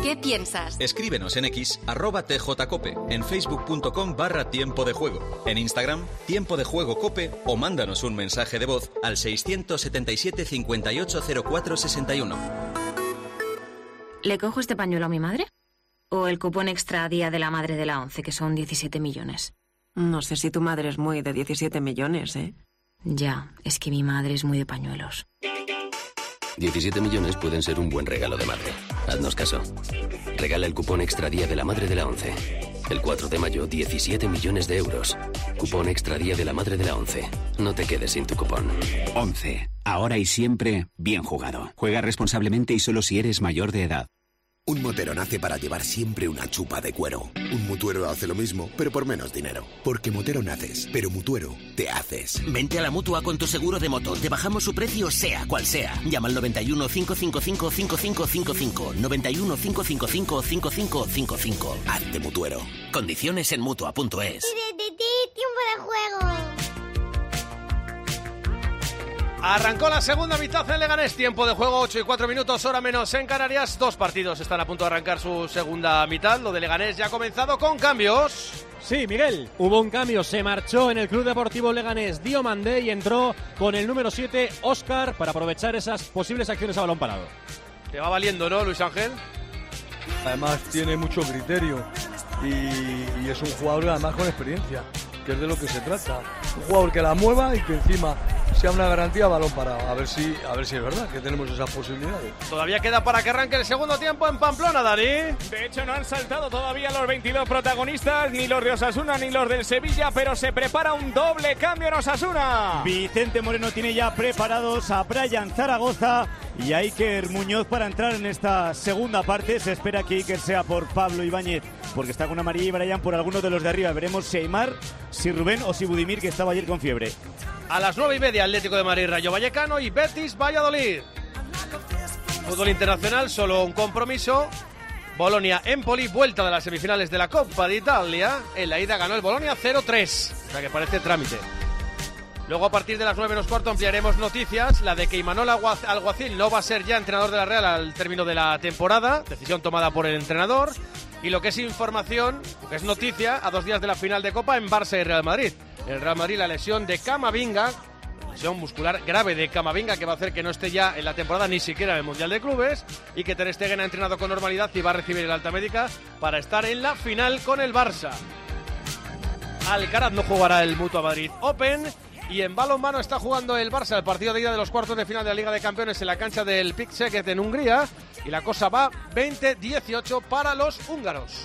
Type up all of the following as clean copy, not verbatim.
¿Qué piensas? Escríbenos en X, @tjcope, en facebook.com/tiempo de juego, en Instagram, Tiempo de Juego Cope, o mándanos un mensaje de voz al 677 580461. ¿Le cojo este pañuelo a mi madre? ¿O el cupón extra Día de la Madre de la ONCE, que son 17 millones? No sé si tu madre es muy de 17 millones, ¿eh? Ya, es que mi madre es muy de pañuelos. 17 millones pueden ser un buen regalo de madre. Haznos caso. Regala el cupón extra Día de la Madre de la ONCE. El 4 de mayo, 17 millones de euros. Cupón extra Día de la Madre de la ONCE. No te quedes sin tu cupón. 11. Ahora y siempre, bien jugado. Juega responsablemente y solo si eres mayor de edad. Un motero nace para llevar siempre una chupa de cuero. Un mutuero hace lo mismo, pero por menos dinero. Porque motero naces, pero mutuero te haces. Vente a la Mutua con tu seguro de moto. Te bajamos su precio sea cual sea. Llama al 91 555 5555. 91 555 5555. Hazte mutuero. Condiciones en Mutua.es. Tiempo de juego. Arrancó la segunda mitad en Leganés, tiempo de juego, 8 y 4 minutos, hora menos en Canarias. 2 partidos están a punto de arrancar su segunda mitad. Lo de Leganés ya ha comenzado con cambios. Sí, Miguel, hubo un cambio, se marchó en el Club Deportivo Leganés Diomandé y entró con el número 7, Óscar, para aprovechar esas posibles acciones a balón parado. Te va valiendo, ¿no, Luis Ángel? Además tiene mucho criterio y es un jugador además con experiencia, que es de lo que se trata. Un jugador que la mueva y que encima sea una garantía balón parado. A ver si es verdad que tenemos esas posibilidades. Todavía queda para que arranque el segundo tiempo en Pamplona, Dani. De hecho, no han saltado todavía los 22 protagonistas, ni los de Osasuna ni los del Sevilla, pero se prepara un doble cambio en Osasuna. Vicente Moreno tiene ya preparados a Brian Zaragoza y a Iker Muñoz para entrar en esta segunda parte. Se espera que Iker sea por Pablo Ibáñez, porque está con amarilla, y Brian por alguno de los de arriba. Veremos si Aimar, si Rubén o si Budimir, que estaba ayer con fiebre. A las 9:30, Atlético de Madrid, Rayo Vallecano y Betis Valladolid. Fútbol internacional, solo un compromiso. Bolonia-Empoli, vuelta de las semifinales de la Copa de Italia. En la ida ganó el Bolonia 0-3, o sea que parece trámite. Luego, a partir de las 9:15, ampliaremos noticias. La de que Imanol Alguacil no va a ser ya entrenador de la Real al término de la temporada. Decisión tomada por el entrenador. Y lo que es información, lo que es noticia, a 2 días de la final de Copa en Barça y Real Madrid. El Real Madrid, la lesión de Camavinga, lesión muscular grave de Camavinga, que va a hacer que no esté ya en la temporada, ni siquiera en el Mundial de Clubes, y que Ter Stegen ha entrenado con normalidad y va a recibir el alta médica para estar en la final con el Barça. Alcaraz no jugará el Mutua Madrid Open. Y en balonmano está jugando el Barça el partido de ida de los cuartos de final de la Liga de Campeones en la cancha del Pic Szeged en Hungría. Y la cosa va 20-18 para los húngaros.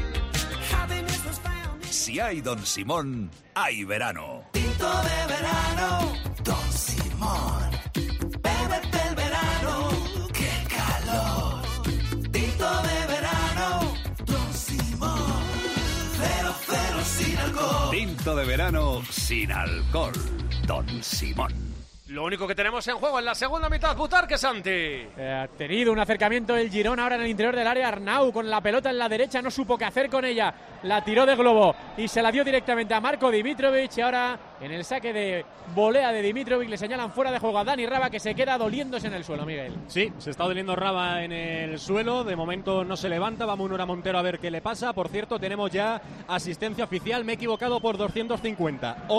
Si hay Don Simón, hay verano. Tinto de verano, Don Simón. Bébete el verano, qué calor. Tinto de verano, Don Simón. 0-0 sin alcohol. Tinto de verano sin alcohol. Don Simón. Lo único que tenemos en juego en la segunda mitad, Butarque Santi. Ha tenido un acercamiento el Girona ahora en el interior del área. Arnau con la pelota en la derecha, no supo qué hacer con ella. La tiró de globo y se la dio directamente a Marco Dimitrovic. Y ahora en el saque de volea de Dimitrovic le señalan fuera de juego a Dani Raba, que se queda doliéndose en el suelo, Miguel. Sí, se está doliendo Raba en el suelo. De momento no se levanta. Va Munura Montero a ver qué le pasa. Por cierto, tenemos ya asistencia oficial. Me he equivocado por 250.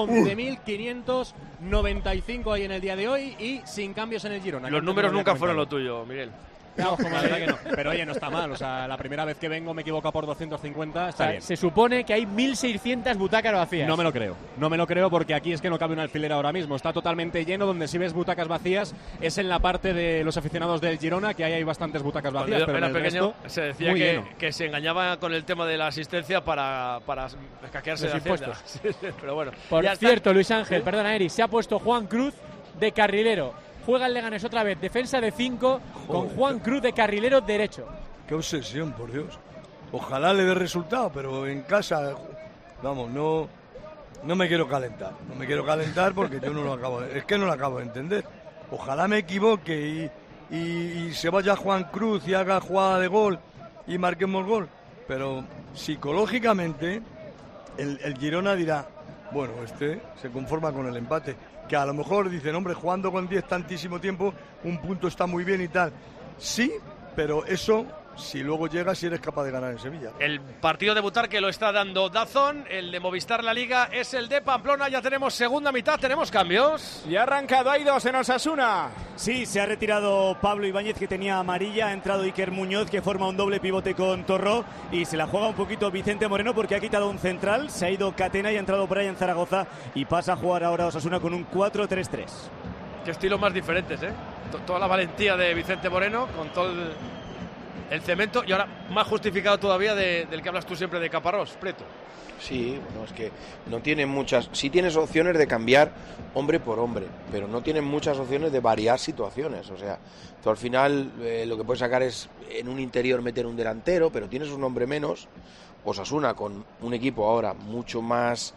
11.595 hay en el día de hoy y sin cambios en el Girona. Los números nunca fueron lo tuyo, Miguel. No, la verdad que no. Pero oye, no está mal. O sea, la primera vez que vengo me equivoco por 250. Está bien. Se supone que hay 1.600 butacas vacías. No me lo creo. No me lo creo porque aquí es que no cabe un alfiler ahora mismo. Está totalmente lleno. Donde si ves butacas vacías es en la parte de los aficionados del Girona, que ahí hay bastantes butacas vacías. Cuando pero era pequeño se decía que se engañaba con el tema de la asistencia para escaquearse de impuestos. Pero bueno. Por cierto, Luis Ángel, perdona, Eri, se ha puesto Juan Cruz de carrilero. Juega el Leganés otra vez, defensa de 5 con Juan Cruz de carrilero derecho. Qué obsesión, por Dios. Ojalá le dé resultado, pero en casa, vamos, no me quiero calentar. No me quiero calentar porque yo no lo acabo de entender. Ojalá me equivoque y se vaya Juan Cruz y haga jugada de gol y marquemos gol. Pero psicológicamente el Girona dirá, bueno, se conforma con el empate. Que a lo mejor dicen, hombre, jugando con 10 tantísimo tiempo, un punto está muy bien y tal. Sí, pero eso si luego llegas y eres capaz de ganar en Sevilla. El partido de Butarque lo está dando DAZN, el de Movistar La Liga es el de Pamplona. Ya tenemos segunda mitad, tenemos cambios. Y ha arrancado, hay 2 en Osasuna. Sí, se ha retirado Pablo Ibáñez, que tenía amarilla, ha entrado Iker Muñoz, que forma un doble pivote con Torró, y se la juega un poquito Vicente Moreno, porque ha quitado un central, se ha ido Catena y ha entrado Brian Zaragoza, y pasa a jugar ahora Osasuna con un 4-3-3. Qué estilos más diferentes, ¿eh? Toda la valentía de Vicente Moreno, con todo el cemento, y ahora más justificado todavía del que hablas tú siempre de Caparrós, Preto. Sí, bueno, es que no tienen muchas. Sí tienes opciones de cambiar hombre por hombre, pero no tienen muchas opciones de variar situaciones. O sea, tú al final lo que puedes sacar es en un interior meter un delantero, pero tienes un hombre menos. Osasuna con un equipo ahora mucho más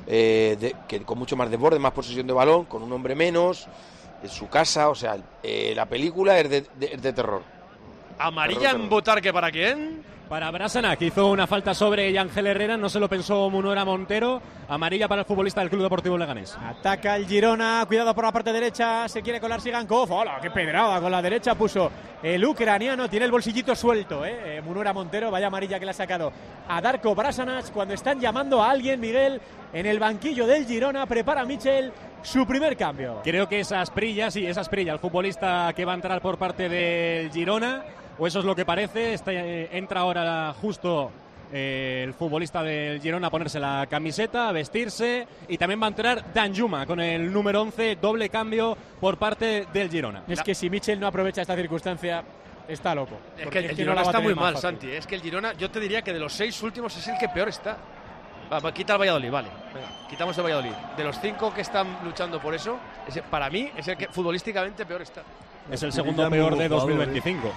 con mucho más desborde, más posesión de balón, con un hombre menos, en su casa. O sea, la película es de terror. Amarilla en Butarque, ¿para quién? Para Brasana, que hizo una falta sobre Ángel Herrera, no se lo pensó Munora Montero. Amarilla para el futbolista del Club Deportivo Leganés. Ataca el Girona, cuidado por la parte derecha, se quiere colar Sigankov. ¡Hola, qué pedrada! Con la derecha puso el ucraniano, tiene el bolsillito suelto, Munora Montero, vaya amarilla que le ha sacado a Darko Brasanac. Cuando están llamando a alguien, Miguel, en el banquillo del Girona, prepara Michel su primer cambio. Creo que es Asprilla, el futbolista que va a entrar por parte del Girona. O eso es lo que parece. Entra ahora justo el futbolista del Girona a ponerse la camiseta, a vestirse, y también va a entrar Danjuma con el número 11, doble cambio por parte del Girona. Es que si Michel no aprovecha esta circunstancia, está loco. Es que el Girona está muy mal, Santi. Es que el Girona, yo te diría que de los 6 últimos es el que peor está. Quita el Valladolid, vale. Venga, quitamos el Valladolid. De los 5 que están luchando por eso, para mí es el que futbolísticamente peor está. Es el segundo peor de 2025.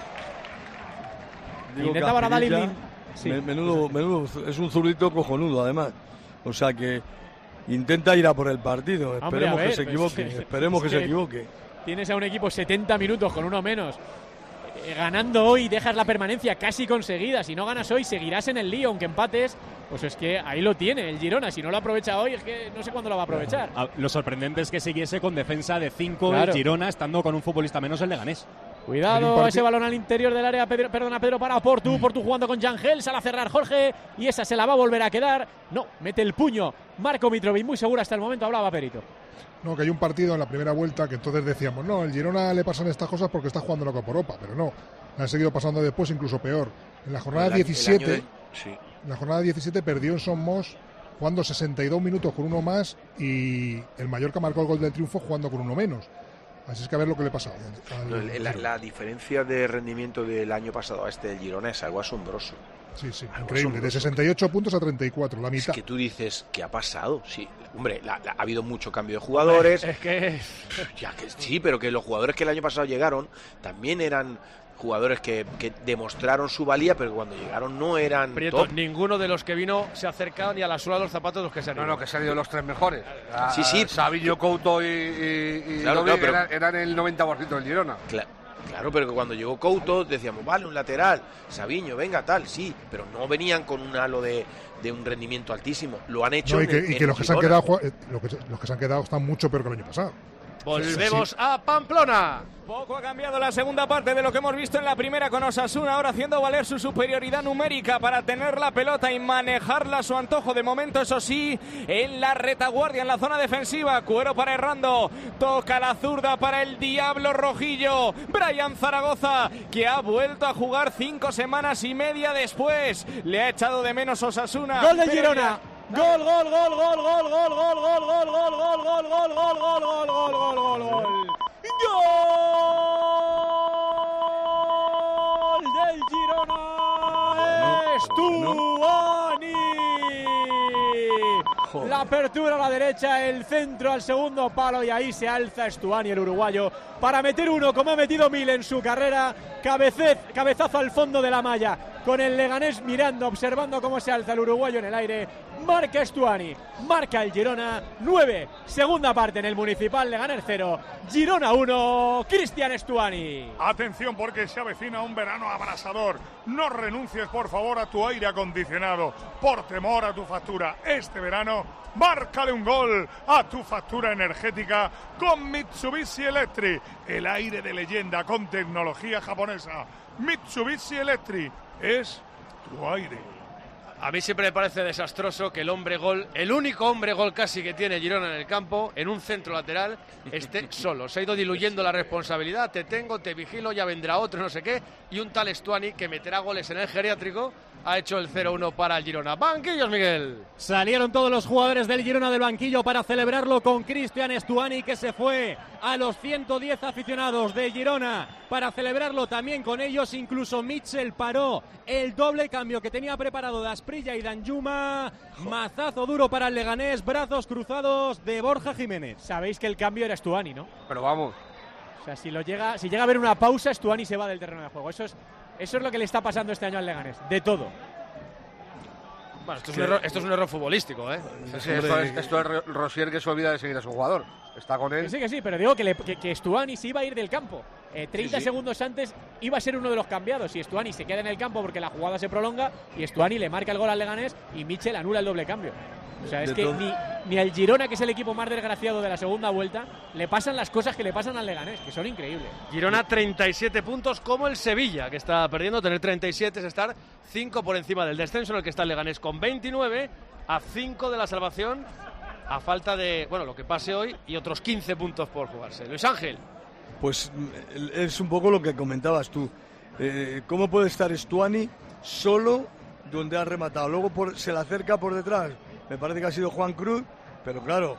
Intentaba ahora Dalin. Sí. Menudo, es un zurdito cojonudo, además. O sea que intenta ir a por el partido. Esperemos que se equivoque. Tienes a un equipo 70 minutos con uno menos. Ganando hoy dejas la permanencia casi conseguida. Si no ganas hoy seguirás en el lío, aunque empates. Pues es que ahí lo tiene el Girona. Si no lo aprovecha hoy, es que no sé cuándo lo va a aprovechar. Lo sorprendente es que siguiese con defensa de 5 el Girona, estando con un futbolista menos el Leganés. Cuidado, ese balón al interior del área. Pedro para Portu jugando con Yangel. Sale a cerrar Jorge y esa se la va a volver a quedar. No, mete el puño Marco Mitrovic, muy seguro hasta el momento, hablaba Perito. No, que hay un partido en la primera vuelta que entonces decíamos, no, el Girona le pasan estas cosas porque está jugando la Copa Europa, pero no, le han seguido pasando después, incluso peor. En la jornada 17, en la jornada 17 perdió en Somos jugando 62 minutos con uno más, y el Mallorca marcó el gol del triunfo jugando con uno menos. Así es que a ver lo que le pasa. La diferencia de rendimiento del año pasado a este del Girona es algo asombroso. Sí, increíble. De 68 puntos a 34, la mitad. Es que tú dices, ¿qué ha pasado? Sí, hombre, ha habido mucho cambio de jugadores. Es que... sí, pero que los jugadores que el año pasado llegaron también eran jugadores que demostraron su valía, pero cuando llegaron no eran Prieto, top. Ninguno de los que vino se ha acercado ni a la suela de los zapatos de los que se han ido. No, que se han ido los 3 mejores. Sí. Savinho, Couto y claro, Domi pero... eran el 90% del Girona. Claro, pero que cuando llegó Couto decíamos, vale, un lateral, Savinho, venga, tal, sí, pero no venían con un halo de un rendimiento altísimo. Lo han hecho y que los que se han quedado los que se han quedado están mucho peor que el año pasado. Volvemos a Pamplona. Poco ha cambiado la segunda parte de lo que hemos visto en la primera con Osasuna, ahora haciendo valer su superioridad numérica para tener la pelota y manejarla a su antojo. De momento, eso sí, en la retaguardia, en la zona defensiva. Cuero para Errando, toca la zurda para el Diablo Rojillo. Brian Zaragoza, que ha vuelto a jugar 5 semanas y media después. Le ha echado de menos Osasuna. Gol del Girona. Gol del Girona. Stuani. La apertura a la derecha, el centro al segundo palo, y ahí se alza Stuani, el uruguayo, para meter uno como ha metido 1000 en su carrera. Cabezazo al fondo de la malla, con el Leganés mirando, observando cómo se alza el uruguayo en el aire. Marca Stuani, marca el Girona. 9, segunda parte en el Municipal. Leganés 0, Girona 1, Cristian Stuani. Atención, porque se avecina un verano abrasador. No renuncies, por favor, a tu aire acondicionado por temor a tu factura. Este verano, márcale un gol a tu factura energética con Mitsubishi Electric, el aire de leyenda con tecnología japonesa. Mitsubishi Electric. Es tu aire. A mí siempre me parece desastroso que el hombre gol, el único hombre gol casi que tiene Girona en el campo, en un centro lateral, esté solo. Se ha ido diluyendo la responsabilidad. Te tengo, te vigilo, ya vendrá otro, no sé qué. Y un tal Stuani, que meterá goles en el geriátrico, ha hecho el 0-1 para el Girona. Banquillos, Miguel. Salieron todos los jugadores del Girona del banquillo para celebrarlo con Cristian Stuani, que se fue a los 110 aficionados de Girona para celebrarlo también con ellos. Incluso Mitchell paró el doble cambio que tenía preparado de Asprilla y Danjuma. Mazazo duro para el Leganés, brazos cruzados de Borja Jiménez. Sabéis que el cambio era Stuani, ¿no? Pero vamos. O sea, si llega a haber una pausa, Stuani se va del terreno de juego. Eso es lo que le está pasando este año al Leganés. De todo. Bueno, esto es un error futbolístico, ¿eh? Sí, esto es Rosier, que se olvida de seguir a su jugador. Está con él. Que sí, pero digo que Stuani se iba a ir del campo. 30 segundos antes iba a ser uno de los cambiados. Y Stuani se queda en el campo porque la jugada se prolonga y Stuani le marca el gol al Leganés y Mitchell anula el doble cambio. O sea, es que ni al Girona, que es el equipo más desgraciado de la segunda vuelta, le pasan las cosas que le pasan al Leganés, que son increíbles. Girona 37 puntos, como el Sevilla, que está perdiendo. Tener 37 es estar 5 por encima del descenso, en el que está el Leganés con 29, a 5 de la salvación, a falta de, bueno, lo que pase hoy, y otros 15 puntos por jugarse. Luis Ángel. Pues es un poco lo que comentabas tú. ¿Cómo puede estar Stuani solo donde ha rematado? Luego se le acerca por detrás. Me parece que ha sido Juan Cruz, pero claro,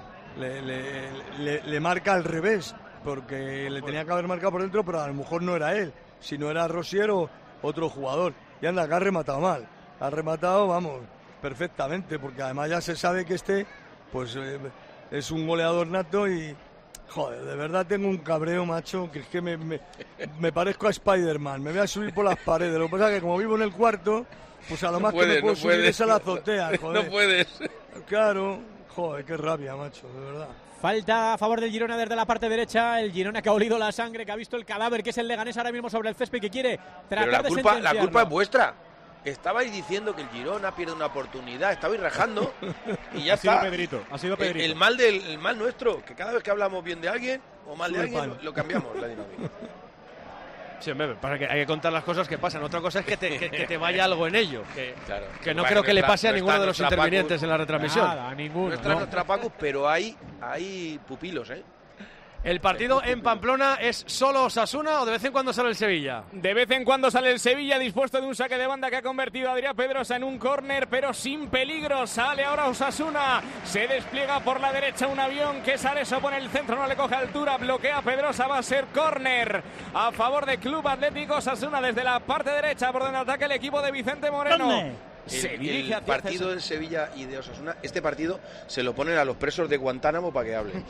le marca al revés, porque le tenía que haber marcado por dentro, pero a lo mejor no era él, sino era Rosier o otro jugador. Y anda, que ha rematado mal. Ha rematado, vamos, perfectamente, porque además ya se sabe que pues es un goleador nato y, joder, de verdad tengo un cabreo, macho, que es que me parezco a Spider-Man. Me voy a subir por las paredes. Lo que pasa es que como vivo en el cuarto, pues a lo más que me puedo subir es a la azotea, joder. No puedes. Claro, joder, qué rabia, macho, de verdad. Falta a favor del Girona desde la parte derecha. El Girona que ha olido la sangre, que ha visto el cadáver, que es el Leganés ahora mismo sobre el césped, que quiere tratar de sentenciarlo. La culpa es vuestra. Estabais diciendo que el Girona pierde una oportunidad, estabais rajando y ya está. Ha sido Pedrito. El mal nuestro, que cada vez que hablamos bien de alguien o mal de alguien, lo cambiamos, la dinámica. Sí, hombre, para que hay que contar las cosas que pasan. Otra cosa es que te vaya algo en ello. Claro. Que no creo que le pase a ninguno de los intervinientes en la retransmisión. Nada, a ninguno. No está nuestra Pacus, pero hay pupilos, ¿eh? ¿El partido en Pamplona es solo Osasuna o de vez en cuando sale el Sevilla? De vez en cuando sale el Sevilla, dispuesto de un saque de banda que ha convertido a Adrián Pedrosa en un córner, pero sin peligro. Sale ahora Osasuna, se despliega por la derecha un avión que Sareso pone el centro, no le coge altura, bloquea a Pedrosa, va a ser córner a favor de Club Atlético Osasuna desde la parte derecha, por donde ataca el equipo de Vicente Moreno. El partido del Sevilla y de Osasuna, este partido se lo ponen a los presos de Guantánamo para que hablen.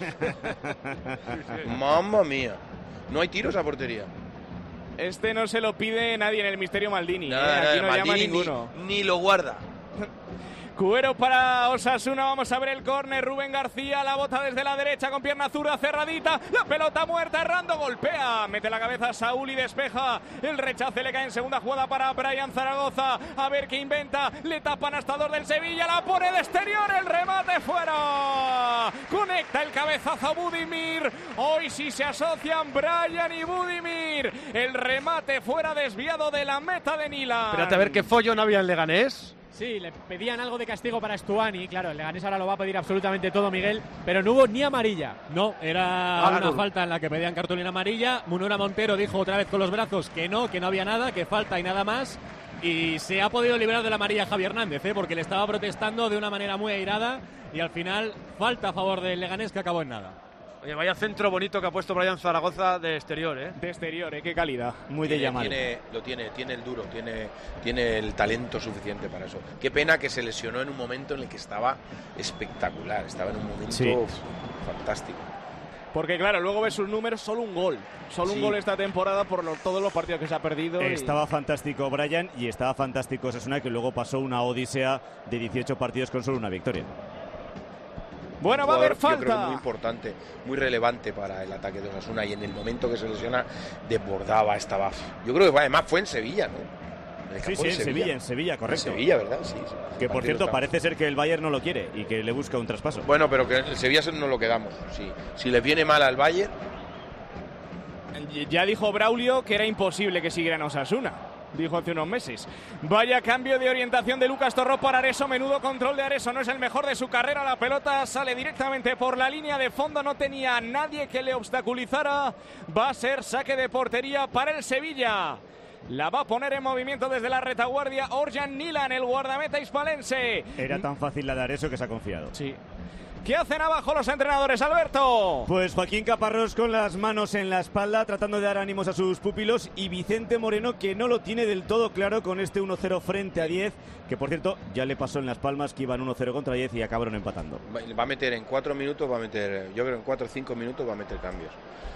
Mamma mía, no hay tiros a portería. Este no se lo pide nadie en el Misterio Maldini. Nada, aquí no Maldini llama ninguno. Ni lo guarda. Cuero para Osasuna, vamos a ver el córner. Rubén García la bota desde la derecha con pierna zurda cerradita, la pelota muerta, errando, golpea, mete la cabeza a Saúl y despeja. El rechace le cae en segunda jugada para Brian Zaragoza, a ver qué inventa, le tapan hasta dos del Sevilla, la pone de exterior, el remate fuera, conecta el cabezazo a Budimir. Hoy sí se asocian Brian y Budimir, el remate fuera, desviado de la meta de Nila. Espérate a ver qué follón había en Leganés. Sí, le pedían algo de castigo para Stuani. Claro, el Leganés ahora lo va a pedir absolutamente todo, Miguel, pero no hubo ni amarilla. No, era una falta en la que pedían cartulina amarilla. Munora Montero dijo otra vez con los brazos que no había nada, que falta y nada más. Y se ha podido librar de la amarilla Javi Hernández, porque le estaba protestando de una manera muy airada. Y al final, falta a favor del Leganés, que acabó en nada. Oye, vaya centro bonito que ha puesto Brian Zaragoza de exterior, ¿eh? De exterior, qué calidad. Muy de llamar. Tiene el duro, tiene el talento suficiente para eso. Qué pena que se lesionó en un momento en el que estaba espectacular, estaba en un momento fantástico. Porque claro, luego ves sus números, solo un gol esta temporada por todos los partidos que se ha perdido. Estaba fantástico Brian y estaba fantástico Osasuna, que luego pasó una odisea de 18 partidos con solo una victoria. Bueno, va a haber falta. Yo creo que muy importante, muy relevante para el ataque de Osasuna, y en el momento que se lesiona desbordaba, estaba. Yo creo que además fue en Sevilla, ¿no? Sí, en Sevilla, correcto. En Sevilla, ¿verdad? Sí. Que por cierto, parece ser que el Bayern no lo quiere y que le busca un traspaso. Bueno, pero que el Sevilla no lo quedamos. Si le viene mal al Bayern. Ya dijo Braulio que era imposible que siguiera en Osasuna. Dijo hace unos meses. Vaya cambio de orientación de Lucas Torró para Areso. Menudo control de Areso. No es el mejor de su carrera. La pelota sale directamente por la línea de fondo. No tenía nadie que le obstaculizara. Va a ser saque de portería para el Sevilla. La va a poner en movimiento desde la retaguardia Orjan Nilan, el guardameta hispalense. Era tan fácil la de Areso que se ha confiado. Sí. ¿Qué hacen abajo los entrenadores, Alberto? Pues Joaquín Caparrós con las manos en la espalda, tratando de dar ánimos a sus pupilos, y Vicente Moreno, que no lo tiene del todo claro con este 1-0 frente a 10, que por cierto ya le pasó en Las Palmas que iban 1-0 contra 10 y acabaron empatando. Va a meter en 4 minutos, yo creo en 4 o 5 minutos va a meter cambios.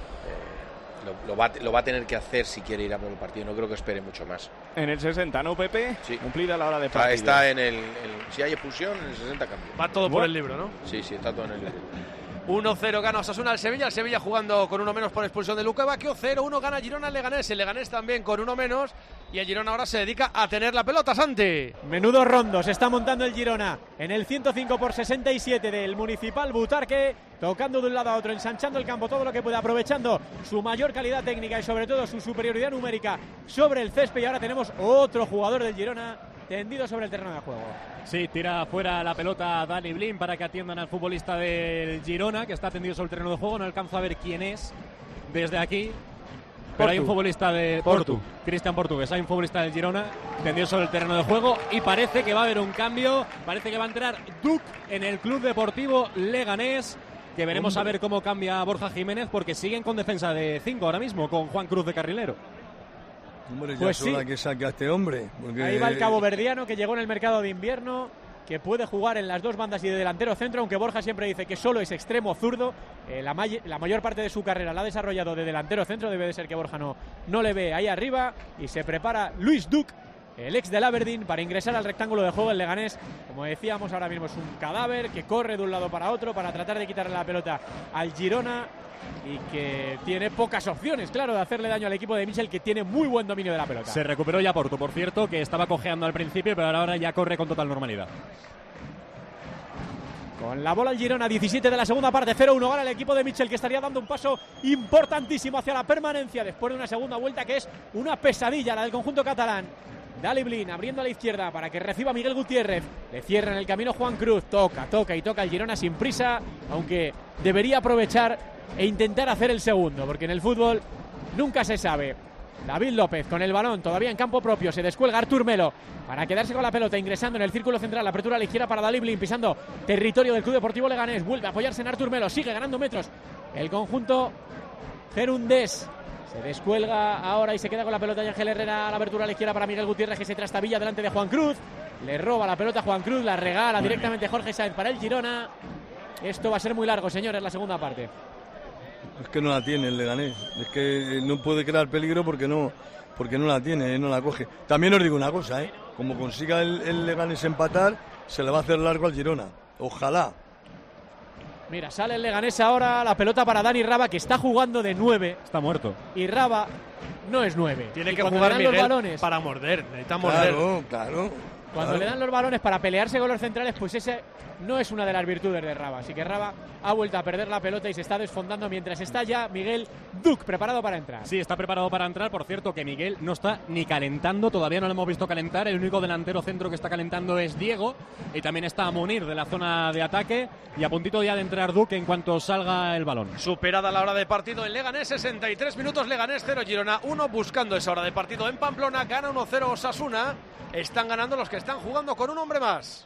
Lo va a tener que hacer si quiere ir a por el partido. No creo que espere mucho más. En el 60, ¿no, Pepe? Sí. Cumplida la hora de partido. Está en si hay expulsión, en el 60 cambia. Va todo por el libro, ¿no? Sí, está todo en el libro. 1-0 gana Osasuna al Sevilla. El Sevilla jugando con uno menos por expulsión de Luca Bacchio. 0-1 gana Girona al Leganés. El Leganés también con uno menos. Y el Girona ahora se dedica a tener la pelota, Santi. Menudo rondo se está montando el Girona en el 105/67 del Municipal Butarque, tocando de un lado a otro, ensanchando el campo todo lo que puede, aprovechando su mayor calidad técnica y sobre todo su superioridad numérica sobre el césped. Y ahora tenemos otro jugador del Girona tendido sobre el terreno de juego. Sí, tira fuera la pelota Dani Blin para que atiendan al futbolista del Girona, que está tendido sobre el terreno de juego. No alcanzo a ver quién es desde aquí. Pero hay un futbolista de Portu, Cristian Portugués, hay un futbolista del Girona tendido sobre el terreno de juego y parece que va a haber un cambio, parece que va a entrar Duc en el Club Deportivo Leganés, que veremos a ver cómo cambia Borja Jiménez, porque siguen con defensa de 5 ahora mismo, con Juan Cruz de carrilero. Hombre, ya Pues es sí. hora que saque a este hombre. Porque... Ahí va el caboverdiano, que llegó en el mercado de invierno, que puede jugar en las dos bandas y de delantero centro, aunque Borja siempre dice que solo es extremo zurdo. La mayor parte de su carrera la ha desarrollado de delantero centro. Debe de ser que Borja no le ve ahí arriba. Y se prepara Luis Duc, el ex del Aberdeen, para ingresar al rectángulo de juego. El Leganés, como decíamos, ahora mismo es un cadáver que corre de un lado para otro para tratar de quitarle la pelota al Girona, y que tiene pocas opciones, claro, de hacerle daño al equipo de Michel, que tiene muy buen dominio de la pelota. Se recuperó ya Porto, por cierto, que estaba cojeando al principio, pero ahora ya corre con total normalidad. Con la bola el Girona, 17 de la segunda parte, 0-1 gana el equipo de Michel, que estaría dando un paso importantísimo hacia la permanencia después de una segunda vuelta que es una pesadilla, la del conjunto catalán. Dali Blin abriendo a la izquierda para que reciba Miguel Gutiérrez. Le cierra en el camino Juan Cruz. Toca el Girona sin prisa, aunque debería aprovechar e intentar hacer el segundo, porque en el fútbol nunca se sabe. David López con el balón todavía en campo propio, se descuelga Artur Melo para quedarse con la pelota, ingresando en el círculo central, la apertura a la izquierda para Dali Blin, pisando territorio del Club Deportivo Leganés, vuelve a apoyarse en Artur Melo, sigue ganando metros el conjunto gerundés. Se descuelga ahora y se queda con la pelota de Ángel Herrera, a la abertura a la izquierda para Miguel Gutiérrez, que se trastabilla delante de Juan Cruz. Le roba la pelota a Juan Cruz, la regala directamente Jorge Sáenz para el Girona. Esto va a ser muy largo, señores, la segunda parte. Es que no la tiene el Leganés. Es que no puede crear peligro porque no la tiene, no la coge. También os digo una cosa, como consiga el Leganés empatar, se le va a hacer largo al Girona. Ojalá. Mira, sale el Leganés ahora, la pelota para Dani Raba, que está jugando de 9. Está muerto. Y Raba no es 9. Tiene y que cuando jugar le dan Miguel los balones para morder. Necesita morder. Claro. Cuando le dan los balones para pelearse con los centrales, pues ese no es una de las virtudes de Raba. Así que Raba ha vuelto a perder la pelota y se está desfondando, mientras está ya Miguel Duc preparado para entrar. Sí, está preparado para entrar. Por cierto, que Miguel no está ni calentando, todavía no lo hemos visto calentar. El único delantero centro que está calentando es Diego, y también está Munir de la zona de ataque, y a puntito ya de entrar Duc en cuanto salga el balón. Superada la hora de partido en Leganés, 63 minutos, Leganés 0, Girona 1, buscando esa hora de partido en Pamplona. Gana 1-0 Osasuna. Están ganando los que están jugando con un hombre más.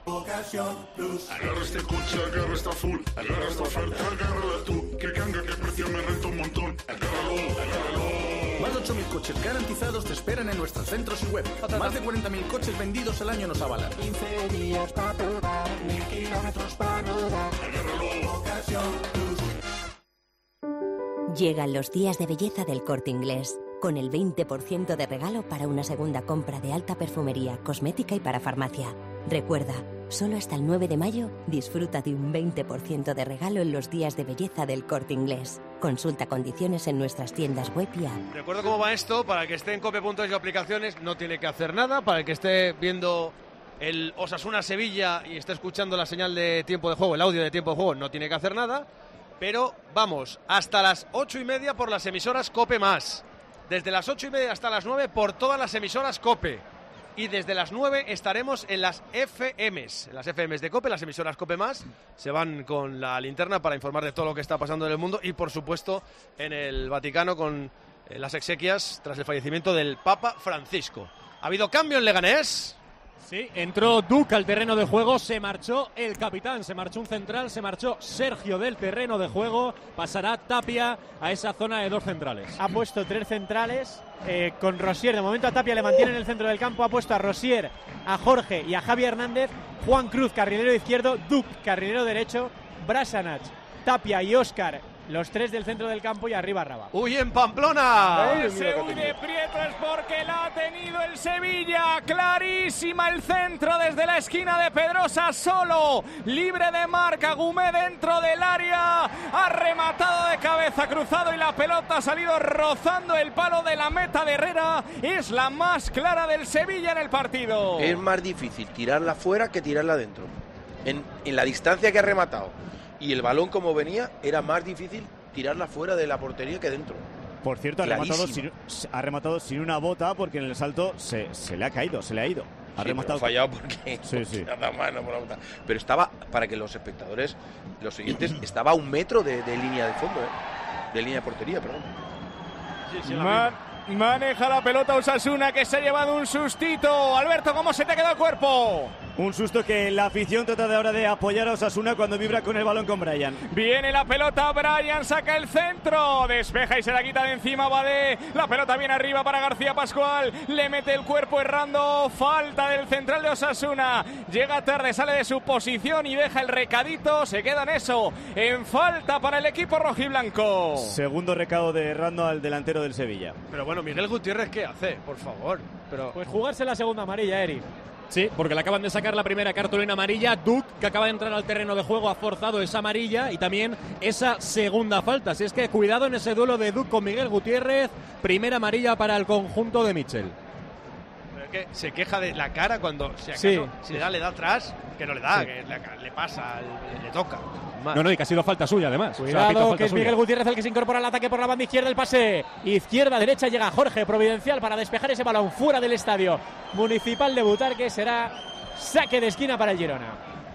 Agarra este coche, agarra esta full, agarra esta oferta, agárrala tú, que canga, que precio me renta un montón. Agárralo. Más de 8.000 coches garantizados te esperan en nuestros centros y web. Más de 40.000 coches vendidos al año nos avalan. 15 días para probar, 1.000 kilómetros para rodar. Agárralo. Ocasión Plus. Llegan los días de belleza del Corte Inglés, con el 20% de regalo para una segunda compra de alta perfumería, cosmética y para farmacia. Recuerda, solo hasta el 9 de mayo disfruta de un 20% de regalo en los días de belleza del Corte Inglés. Consulta condiciones en nuestras tiendas web y app. Recuerdo cómo va esto. Para el que esté en cope.es y aplicaciones no tiene que hacer nada. Para el que esté viendo el Osasuna Sevilla y esté escuchando la señal de tiempo de juego, el audio de tiempo de juego, no tiene que hacer nada. pero vamos, hasta las 8:30 por las emisoras COPE+. Desde las 8:30 hasta las 9 por todas las emisoras COPE. Y desde las 9 estaremos en las FMs. En las FMs de COPE, las emisoras COPE+, se van con la linterna para informar de todo lo que está pasando en el mundo y, por supuesto, en el Vaticano con las exequias tras el fallecimiento del Papa Francisco. ¿Ha habido cambio en Leganés? Sí, entró Duc al terreno de juego, se marchó el capitán, se marchó un central, se marchó Sergio del terreno de juego, pasará Tapia a esa zona de 2 centrales. Ha puesto 3 centrales con Rosier, de momento a Tapia le mantiene en el centro del campo, ha puesto a Rosier, a Jorge y a Javi Hernández, Juan Cruz, carrilero izquierdo, Duc, carrilero derecho, Brasanac, Tapia y Óscar, los 3 del centro del campo y arriba Raba. ¡Uy, en Pamplona! Se huye Prieto, es porque la ha tenido el Sevilla. Clarísima el centro desde la esquina de Pedrosa, solo, libre de marca, Gumé dentro del área, ha rematado de cabeza, cruzado y la pelota ha salido rozando el palo de la meta de Herrera. Es la más clara del Sevilla en el partido. Es más difícil tirarla fuera que tirarla dentro. En la distancia que ha rematado y el balón como venía, era más difícil tirarla fuera de la portería que dentro. Por cierto, ha rematado sin una bota porque en el salto se le ha caído, se le ha ido. Ha rematado. Ha fallado porque ha dado mano por la bota. Pero estaba, para que los espectadores, los oyentes, estaba a 1 metro de línea de fondo, de línea de portería, perdón. Maneja la pelota Osasuna, que se ha llevado un sustito. Alberto, ¿cómo se te ha quedado el cuerpo? Un susto que la afición trata de ahora de apoyar a Osasuna cuando vibra con el balón con Bryan. Viene la pelota, Bryan saca el centro, despeja y se la quita de encima Badé. La pelota viene arriba para García Pascual, le mete el cuerpo errando, falta del central de Osasuna. Llega tarde, sale de su posición y deja el recadito, se queda en eso, en falta para el equipo rojiblanco. Segundo recado de errando al delantero del Sevilla. Pero bueno, Miguel Gutiérrez, ¿qué hace? Por favor. Pues jugarse la segunda amarilla, Eric. Sí, porque le acaban de sacar la primera cartulina amarilla. Duc, que acaba de entrar al terreno de juego, ha forzado esa amarilla y también esa segunda falta. Así es que cuidado en ese duelo de Duc con Miguel Gutiérrez. Primera amarilla para el conjunto de Michel. Pero es que se queja de la cara cuando, si acaso, si le da atrás, que no le da, que le pasa, le toca. No, y que ha sido falta suya además. Cuidado, que es Miguel Gutiérrez el que se incorpora al ataque por la banda izquierda, el pase izquierda-derecha, llega Jorge Providencial para despejar ese balón fuera del estadio Municipal de Butarque, será saque de esquina para el Girona.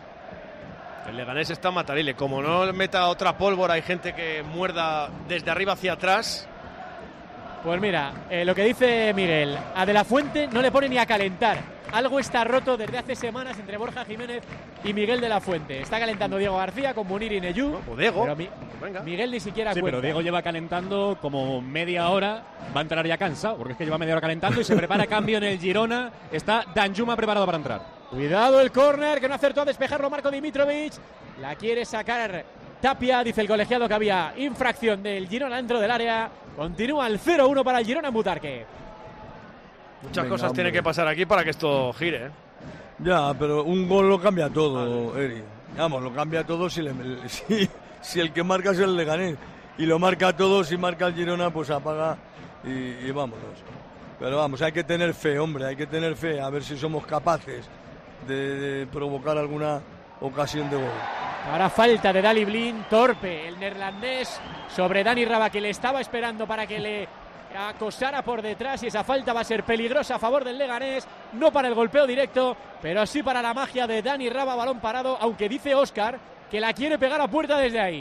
El Leganés está matarile, como no le meta otra pólvora, hay gente que muerda desde arriba hacia atrás. Pues mira, lo que dice Miguel, a De la Fuente no le pone ni a calentar. Algo está roto desde hace semanas entre Borja Jiménez y Miguel de la Fuente. Está calentando Diego García con Munir y Neyú. O Diego. Pero Miguel ni siquiera cuenta. Pero Diego lleva calentando como media hora. Va a entrar ya cansado, porque es que lleva media hora calentando y se prepara cambio en el Girona. Está Danjuma preparado para entrar. Cuidado el córner, que no acertó a despejarlo Marco Dimitrovic. La quiere sacar Tapia, dice el colegiado que había infracción del Girona dentro del área. Continúa el 0-1 para el Girona en Butarque. Muchas cosas tienen que pasar aquí para que esto gire, ¿eh? Ya, pero un gol lo cambia todo, Eri. Vamos, lo cambia todo si el que marca es el Leganés. Y lo marca todo, si marca el Girona, pues apaga y vámonos. Pero vamos, hay que tener fe, hombre, hay que tener fe. A ver si somos capaces de provocar alguna ocasión de gol. Ahora falta de Dali Blin, torpe, el neerlandés sobre Dani Raba, que le estaba esperando para que le acosara por detrás, y esa falta va a ser peligrosa a favor del Leganés, no para el golpeo directo, pero sí para la magia de Dani Raba, balón parado, aunque dice Óscar que la quiere pegar a puerta desde ahí.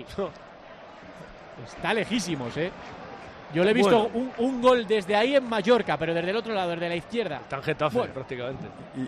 Está lejísimos, ¿eh? Yo le he visto un gol desde ahí en Mallorca, pero desde el otro lado, desde la izquierda. Tan Getafe, prácticamente.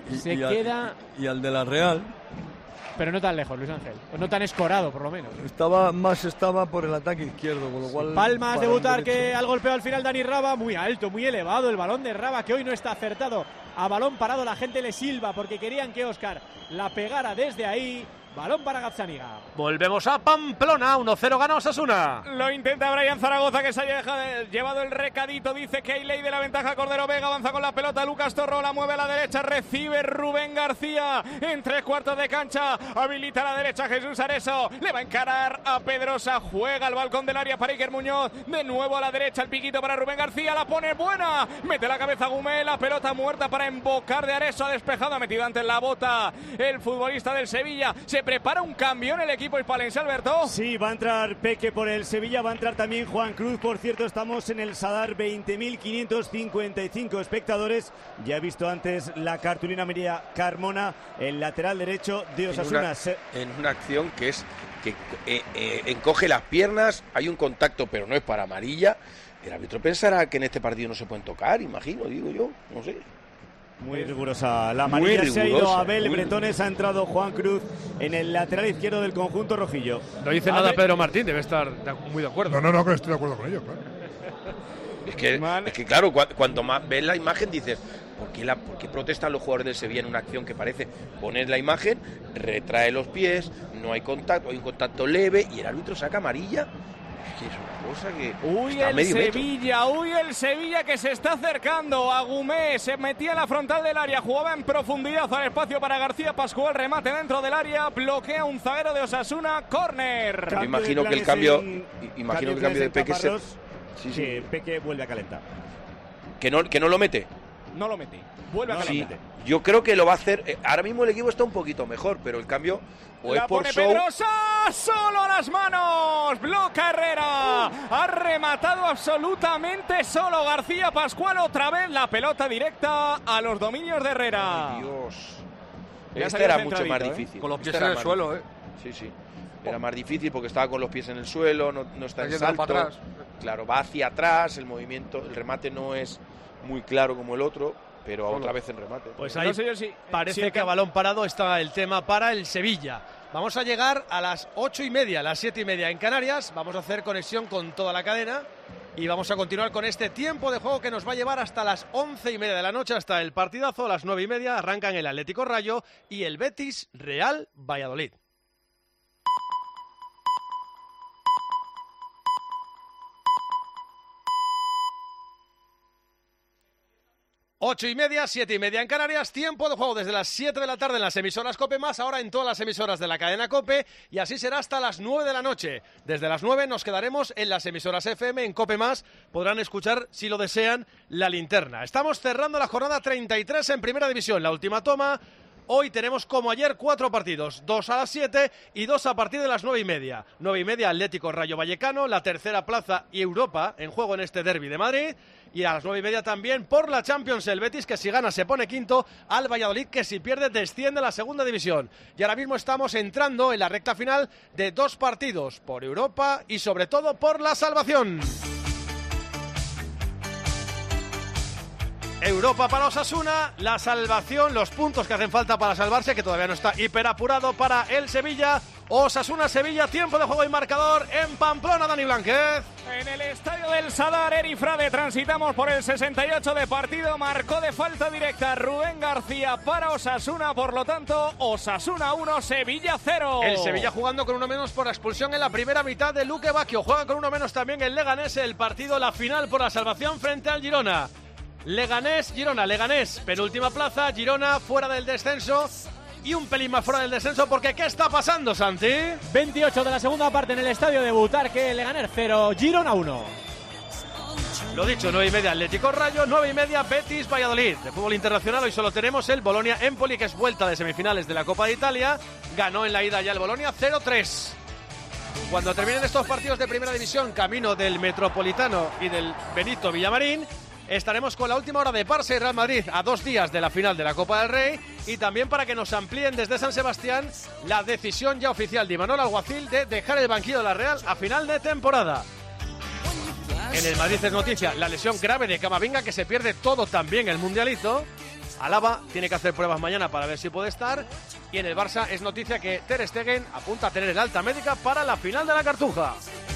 Y al de la Real. Pero no tan lejos, Luis Ángel. No tan escorado, por lo menos. Estaba por el ataque izquierdo, con lo cual... Palmas de Butarque al golpeo al final Dani Raba. Muy alto, muy elevado el balón de Raba, que hoy no está acertado. A balón parado la gente le silba porque querían que Óscar la pegara desde ahí. Balón para Gazzaniga. Volvemos a Pamplona, 1-0 gana Osasuna. Lo intenta Bryan Zaragoza, que se ha llevado el recadito. Dice que hay ley de la ventaja. Cordero Vega avanza con la pelota. Lucas Torro la mueve a la derecha. Recibe Rubén García en 3/4 de cancha. Habilita a la derecha Jesús Areso. Le va a encarar a Pedrosa. Juega al balcón del área para Iker Muñoz. De nuevo a la derecha el piquito para Rubén García. La pone buena. Mete la cabeza Gumé. La pelota muerta para embocar de Areso. Ha despejado. Ha metido antes la bota el futbolista del Sevilla. Se prepara un cambio en el equipo hispalense, Alberto. Sí, va a entrar Peque por el Sevilla, va a entrar también Juan Cruz. Por cierto, estamos en el Sadar, 20.555 espectadores. Ya he visto antes la cartulina María Carmona, el lateral derecho de Osasuna. En una acción que es que encoge las piernas, hay un contacto, pero no es para amarilla. El árbitro pensará que en este partido no se pueden tocar, imagino, digo yo, no sé. Muy rigurosa la amarilla. Se ha ido Abel Bretones, ha entrado Juan Cruz en el lateral izquierdo del conjunto rojillo. No dice nada Pedro Martín, debe estar muy de acuerdo. No, que estoy de acuerdo con ello, claro. Es que claro, cuanto más ves la imagen dices, ¿por qué protestan los jugadores del Sevilla en una acción que parece poner la imagen, retrae los pies, no hay contacto, hay un contacto leve y el árbitro saca amarilla? Es que es una cosa que está a medio metro. El Sevilla que se está acercando. Agumé se metía en la frontal del área, jugaba en profundidad al espacio para García Pascual, remate dentro del área, bloquea un zaguero de Osasuna, córner. Me imagino que el cambio de Peque sí. Peque vuelve a calentar. ¿Que no lo mete? No lo mete, vuelve a calentar. Sí, yo creo que lo va a hacer. Ahora mismo el equipo está un poquito mejor, pero el cambio o es por show. Pedrosa, solo a las manos, bloca Herrera, ha rematado absolutamente solo García Pascual, otra vez la pelota directa a los dominios de Herrera. Ay, Dios. Este era mucho más difícil. Con los pies en el suelo, Sí. Era más difícil porque estaba con los pies en el suelo, no está en salto. Para atrás. Claro, va hacia atrás, el movimiento, el remate no es muy claro como el otro, pero otra vez en remate. Pues ahí parece que a balón parado está el tema para el Sevilla. Vamos a llegar a las 8:30, las 7:30 en Canarias. Vamos a hacer conexión con toda la cadena y vamos a continuar con este tiempo de juego que nos va a llevar hasta las 11:30 de la noche, hasta el partidazo. A las 9:30 arrancan el Atlético Rayo y el Betis Real Valladolid. 8:30, 7:30 en Canarias, tiempo de juego desde las 7 de la tarde en las emisoras COPE+, ahora en todas las emisoras de la cadena COPE, y así será hasta las 9 de la noche. Desde las 9 nos quedaremos en las emisoras FM, en COPE+, podrán escuchar, si lo desean, la linterna. Estamos cerrando la jornada 33 en Primera División, la última toma. Hoy tenemos, como ayer, 4 partidos, 2 a las 7 y 2 a partir de las 9:30. 9:30 Atlético Rayo Vallecano, la tercera plaza y Europa en juego en este derbi de Madrid. Y a las 9:30 también por la Champions el Betis, que si gana se pone quinto, al Valladolid, que si pierde desciende a la segunda división. Y ahora mismo estamos entrando en la recta final de 2 partidos por Europa y sobre todo por la salvación. Europa para Osasuna, la salvación, los puntos que hacen falta para salvarse, que todavía no está hiperapurado para el Sevilla. Osasuna-Sevilla, tiempo de juego y marcador en Pamplona, Dani Blanquez. En el estadio del Sadar, Eri Frade, transitamos por el 68 de partido, marcó de falta directa Rubén García para Osasuna, por lo tanto, Osasuna 1, Sevilla 0. El Sevilla jugando con uno menos por la expulsión en la primera mitad de Luque Bacchio, juega con uno menos también el Leganés, el partido, la final por la salvación frente al Girona. Leganés-Girona, Leganés, penúltima plaza, Girona fuera del descenso y un pelín más fuera del descenso porque ¿qué está pasando, Santi? 28 de la segunda parte en el estadio de Butarque, Leganés 0, Girona 1. Lo dicho, 9:30 Atlético Rayo, 9:30 Betis Valladolid. De fútbol internacional hoy solo tenemos el Bolonia-Empoli, que es vuelta de semifinales de la Copa de Italia. Ganó en la ida ya el Bolonia 0-3. Cuando terminen estos partidos de primera división, camino del Metropolitano y del Benito Villamarín, estaremos con la última hora de Barça y Real Madrid a 2 días de la final de la Copa del Rey, y también para que nos amplíen desde San Sebastián la decisión ya oficial de Imanol Alguacil de dejar el banquillo de la Real a final de temporada. En el Madrid es noticia la lesión grave de Camavinga, que se pierde todo también el Mundialito. Alaba tiene que hacer pruebas mañana para ver si puede estar. Y en el Barça es noticia que Ter Stegen apunta a tener el alta médica para la final de la Cartuja.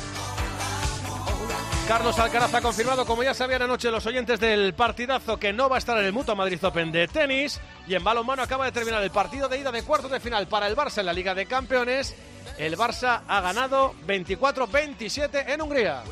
Carlos Alcaraz ha confirmado, como ya sabían anoche los oyentes del partidazo, que no va a estar en el Mutua Madrid Open de tenis. Y en balonmano acaba de terminar el partido de ida de cuartos de final para el Barça en la Liga de Campeones. El Barça ha ganado 24-27 en Hungría.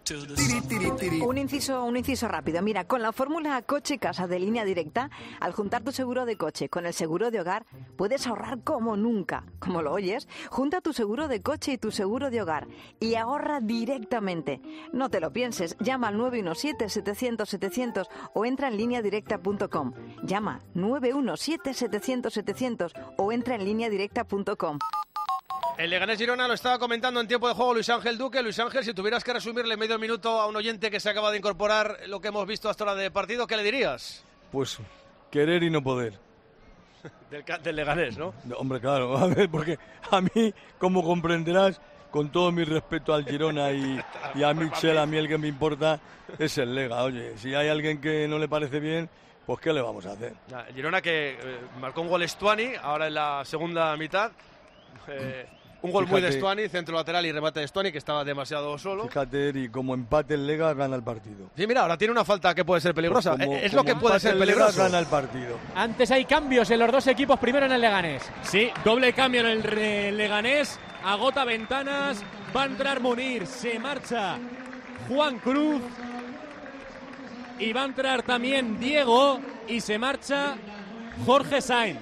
Un inciso rápido. Mira, con la fórmula Coche Casa de Línea Directa, al juntar tu seguro de coche con el seguro de hogar, puedes ahorrar como nunca. Como lo oyes, junta tu seguro de coche y tu seguro de hogar y ahorra directamente. No te lo pienses, llama al 917-700-700 o entra en lineadirecta.com. Llama 917-700-700 o entra en lineadirecta.com. El Leganés Girona lo estaba comentando en tiempo de juego Luis Ángel Duque. Luis Ángel, si tuvieras que resumirle medio minuto a un oyente que se acaba de incorporar lo que hemos visto hasta ahora de partido, ¿qué le dirías? Pues querer y no poder. Del Leganés, ¿no? Hombre, claro, a ver, porque a mí, como comprenderás, con todo mi respeto al Girona y a Michel, a mí el que me importa es el Lega. Oye, si hay alguien que no le parece bien, pues ¿qué le vamos a hacer? Girona que marcó un gol Stuani, ahora en la segunda mitad. Un gol muy de Stuani, centro lateral y remate de Stuani, que estaba demasiado solo. Fíjate, y como empate el Lega, gana el partido. Sí, mira, ahora tiene una falta que puede ser peligrosa. Pues es lo que puede ser peligroso. Lega, gana el partido. Antes hay cambios en los dos equipos, primero en el Leganés. Sí, doble cambio en el Leganés. Agota ventanas, va a entrar Munir, se marcha Juan Cruz. Y va a entrar también Diego y se marcha Jorge Sainz.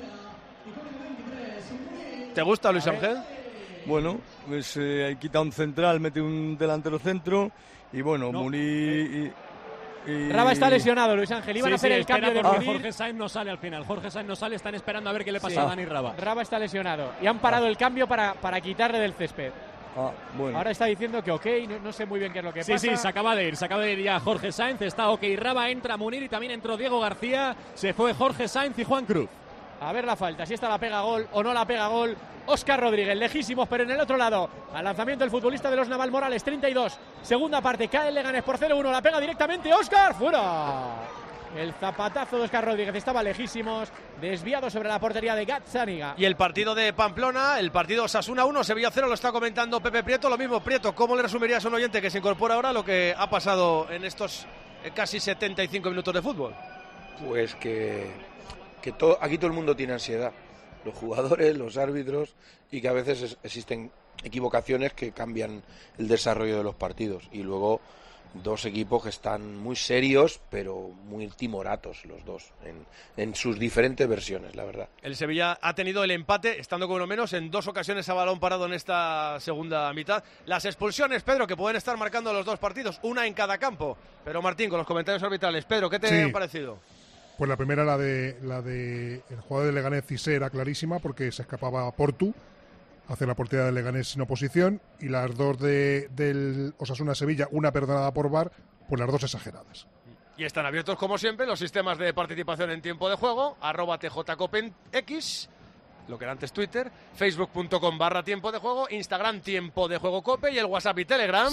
¿Te gusta, Luis Ángel? Bueno, pues quita un central, mete un delantero centro y bueno, no. Munir y Raba está lesionado, Luis Ángel. Iban a hacer el cambio de Munir. Jorge Sainz no sale al final. Jorge Sainz no sale, están esperando a ver qué le pasa a Dani Raba. Raba está lesionado y han parado el cambio para quitarle del césped. Bueno. Ahora está diciendo que ok, no sé muy bien qué es lo que pasa. Sí, se acaba de ir ya Jorge Sainz, está ok Raba, entra Munir y también entró Diego García, se fue Jorge Sainz y Juan Cruz. A ver la falta, si esta la pega gol o no la pega gol. Óscar Rodríguez, lejísimos, pero en el otro lado, al lanzamiento del futbolista de los Naval Morales, 32. Segunda parte, cae el Leganés por 0-1, la pega directamente Óscar, fuera. El zapatazo de Óscar Rodríguez estaba lejísimos, desviado sobre la portería de Gazzaniga. Y el partido de Pamplona, el partido Osasuna 1, Sevilla 0, lo está comentando Pepe Prieto. Lo mismo, Prieto, ¿cómo le resumirías a un oyente que se incorpora ahora lo que ha pasado en estos casi 75 minutos de fútbol? Pues que aquí todo el mundo tiene ansiedad, los jugadores, los árbitros, y que a veces existen equivocaciones que cambian el desarrollo de los partidos. Y luego dos equipos que están muy serios, pero muy timoratos los dos, en sus diferentes versiones, la verdad. El Sevilla ha tenido el empate, estando con uno menos, en dos ocasiones a balón parado en esta segunda mitad. Las expulsiones, Pedro, que pueden estar marcando los dos partidos, una en cada campo. Pero Martín, con los comentarios arbitrales. Pedro, ¿qué te han parecido? Pues la primera, la de el jugador de Leganés, Cissé, era clarísima porque se escapaba a Portu hacia la portería del Leganés sin oposición, y las dos del Osasuna-Sevilla, una perdonada por VAR, pues las dos exageradas. Y están abiertos, como siempre, los sistemas de participación en tiempo de juego, @tjcopenx, lo que era antes Twitter, facebook.com/tiempo de juego, Instagram tiempo de juego cope y el WhatsApp y Telegram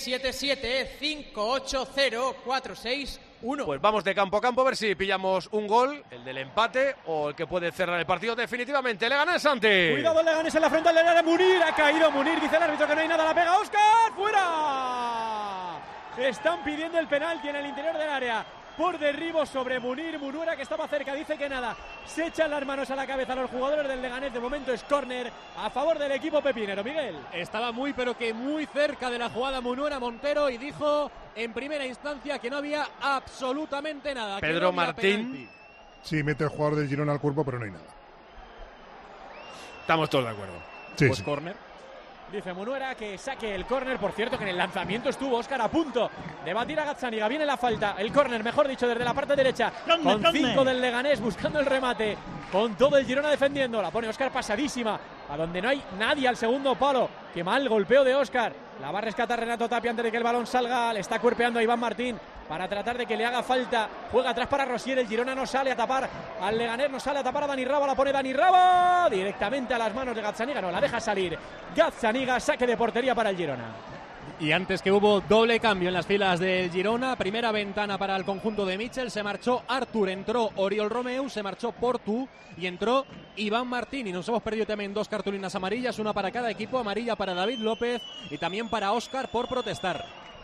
677-580-461. Pues vamos de campo a campo a ver si pillamos un gol, el del empate o el que puede cerrar el partido definitivamente. Leganés, Santi. Cuidado, Leganés en la frontal del área. Munir ha caído. Munir, dice el árbitro que no hay nada. La pega Óscar. ¡Fuera! Están pidiendo el penalti en el interior del área por derribo sobre Munir. Munuera, que estaba cerca, dice que nada. Se echan las manos a la cabeza los jugadores del Leganés. De momento es córner a favor del equipo pepinero. Miguel. Estaba muy, pero que muy cerca de la jugada Munuera Montero y dijo en primera instancia que no había absolutamente nada. Pedro no Martín. Penalti. Sí, mete el jugador del Girona al cuerpo, pero no hay nada. Estamos todos de acuerdo. Sí, pues sí. Córner. Dice Munuera que saque el córner. Por cierto, que en el lanzamiento estuvo Óscar a punto de batir a Gazzaniga. Viene la falta, el córner, mejor dicho, desde la parte derecha. Con 5 del Leganés buscando el remate. Con todo el Girona defendiendo. La pone Óscar pasadísima, a donde no hay nadie al segundo palo. Qué mal golpeo de Óscar. La va a rescatar Renato Tapia antes de que el balón salga. Le está cuerpeando a Iván Martín para tratar de que le haga falta. Juega atrás para Rosier. El Girona no sale a tapar al Leganés, no sale a tapar a Dani Raba. La pone Dani Raba directamente a las manos de Gazzaniga. No, la deja salir Gazzaniga. Saque de portería para el Girona. Y antes que hubo doble cambio en las filas del Girona, primera ventana para el conjunto de Michel, se marchó Artur, entró Oriol Romeu, se marchó Portu y entró Iván Martín. Y nos hemos perdido también dos cartulinas amarillas, una para cada equipo, amarilla para David López y también para Óscar por protestar.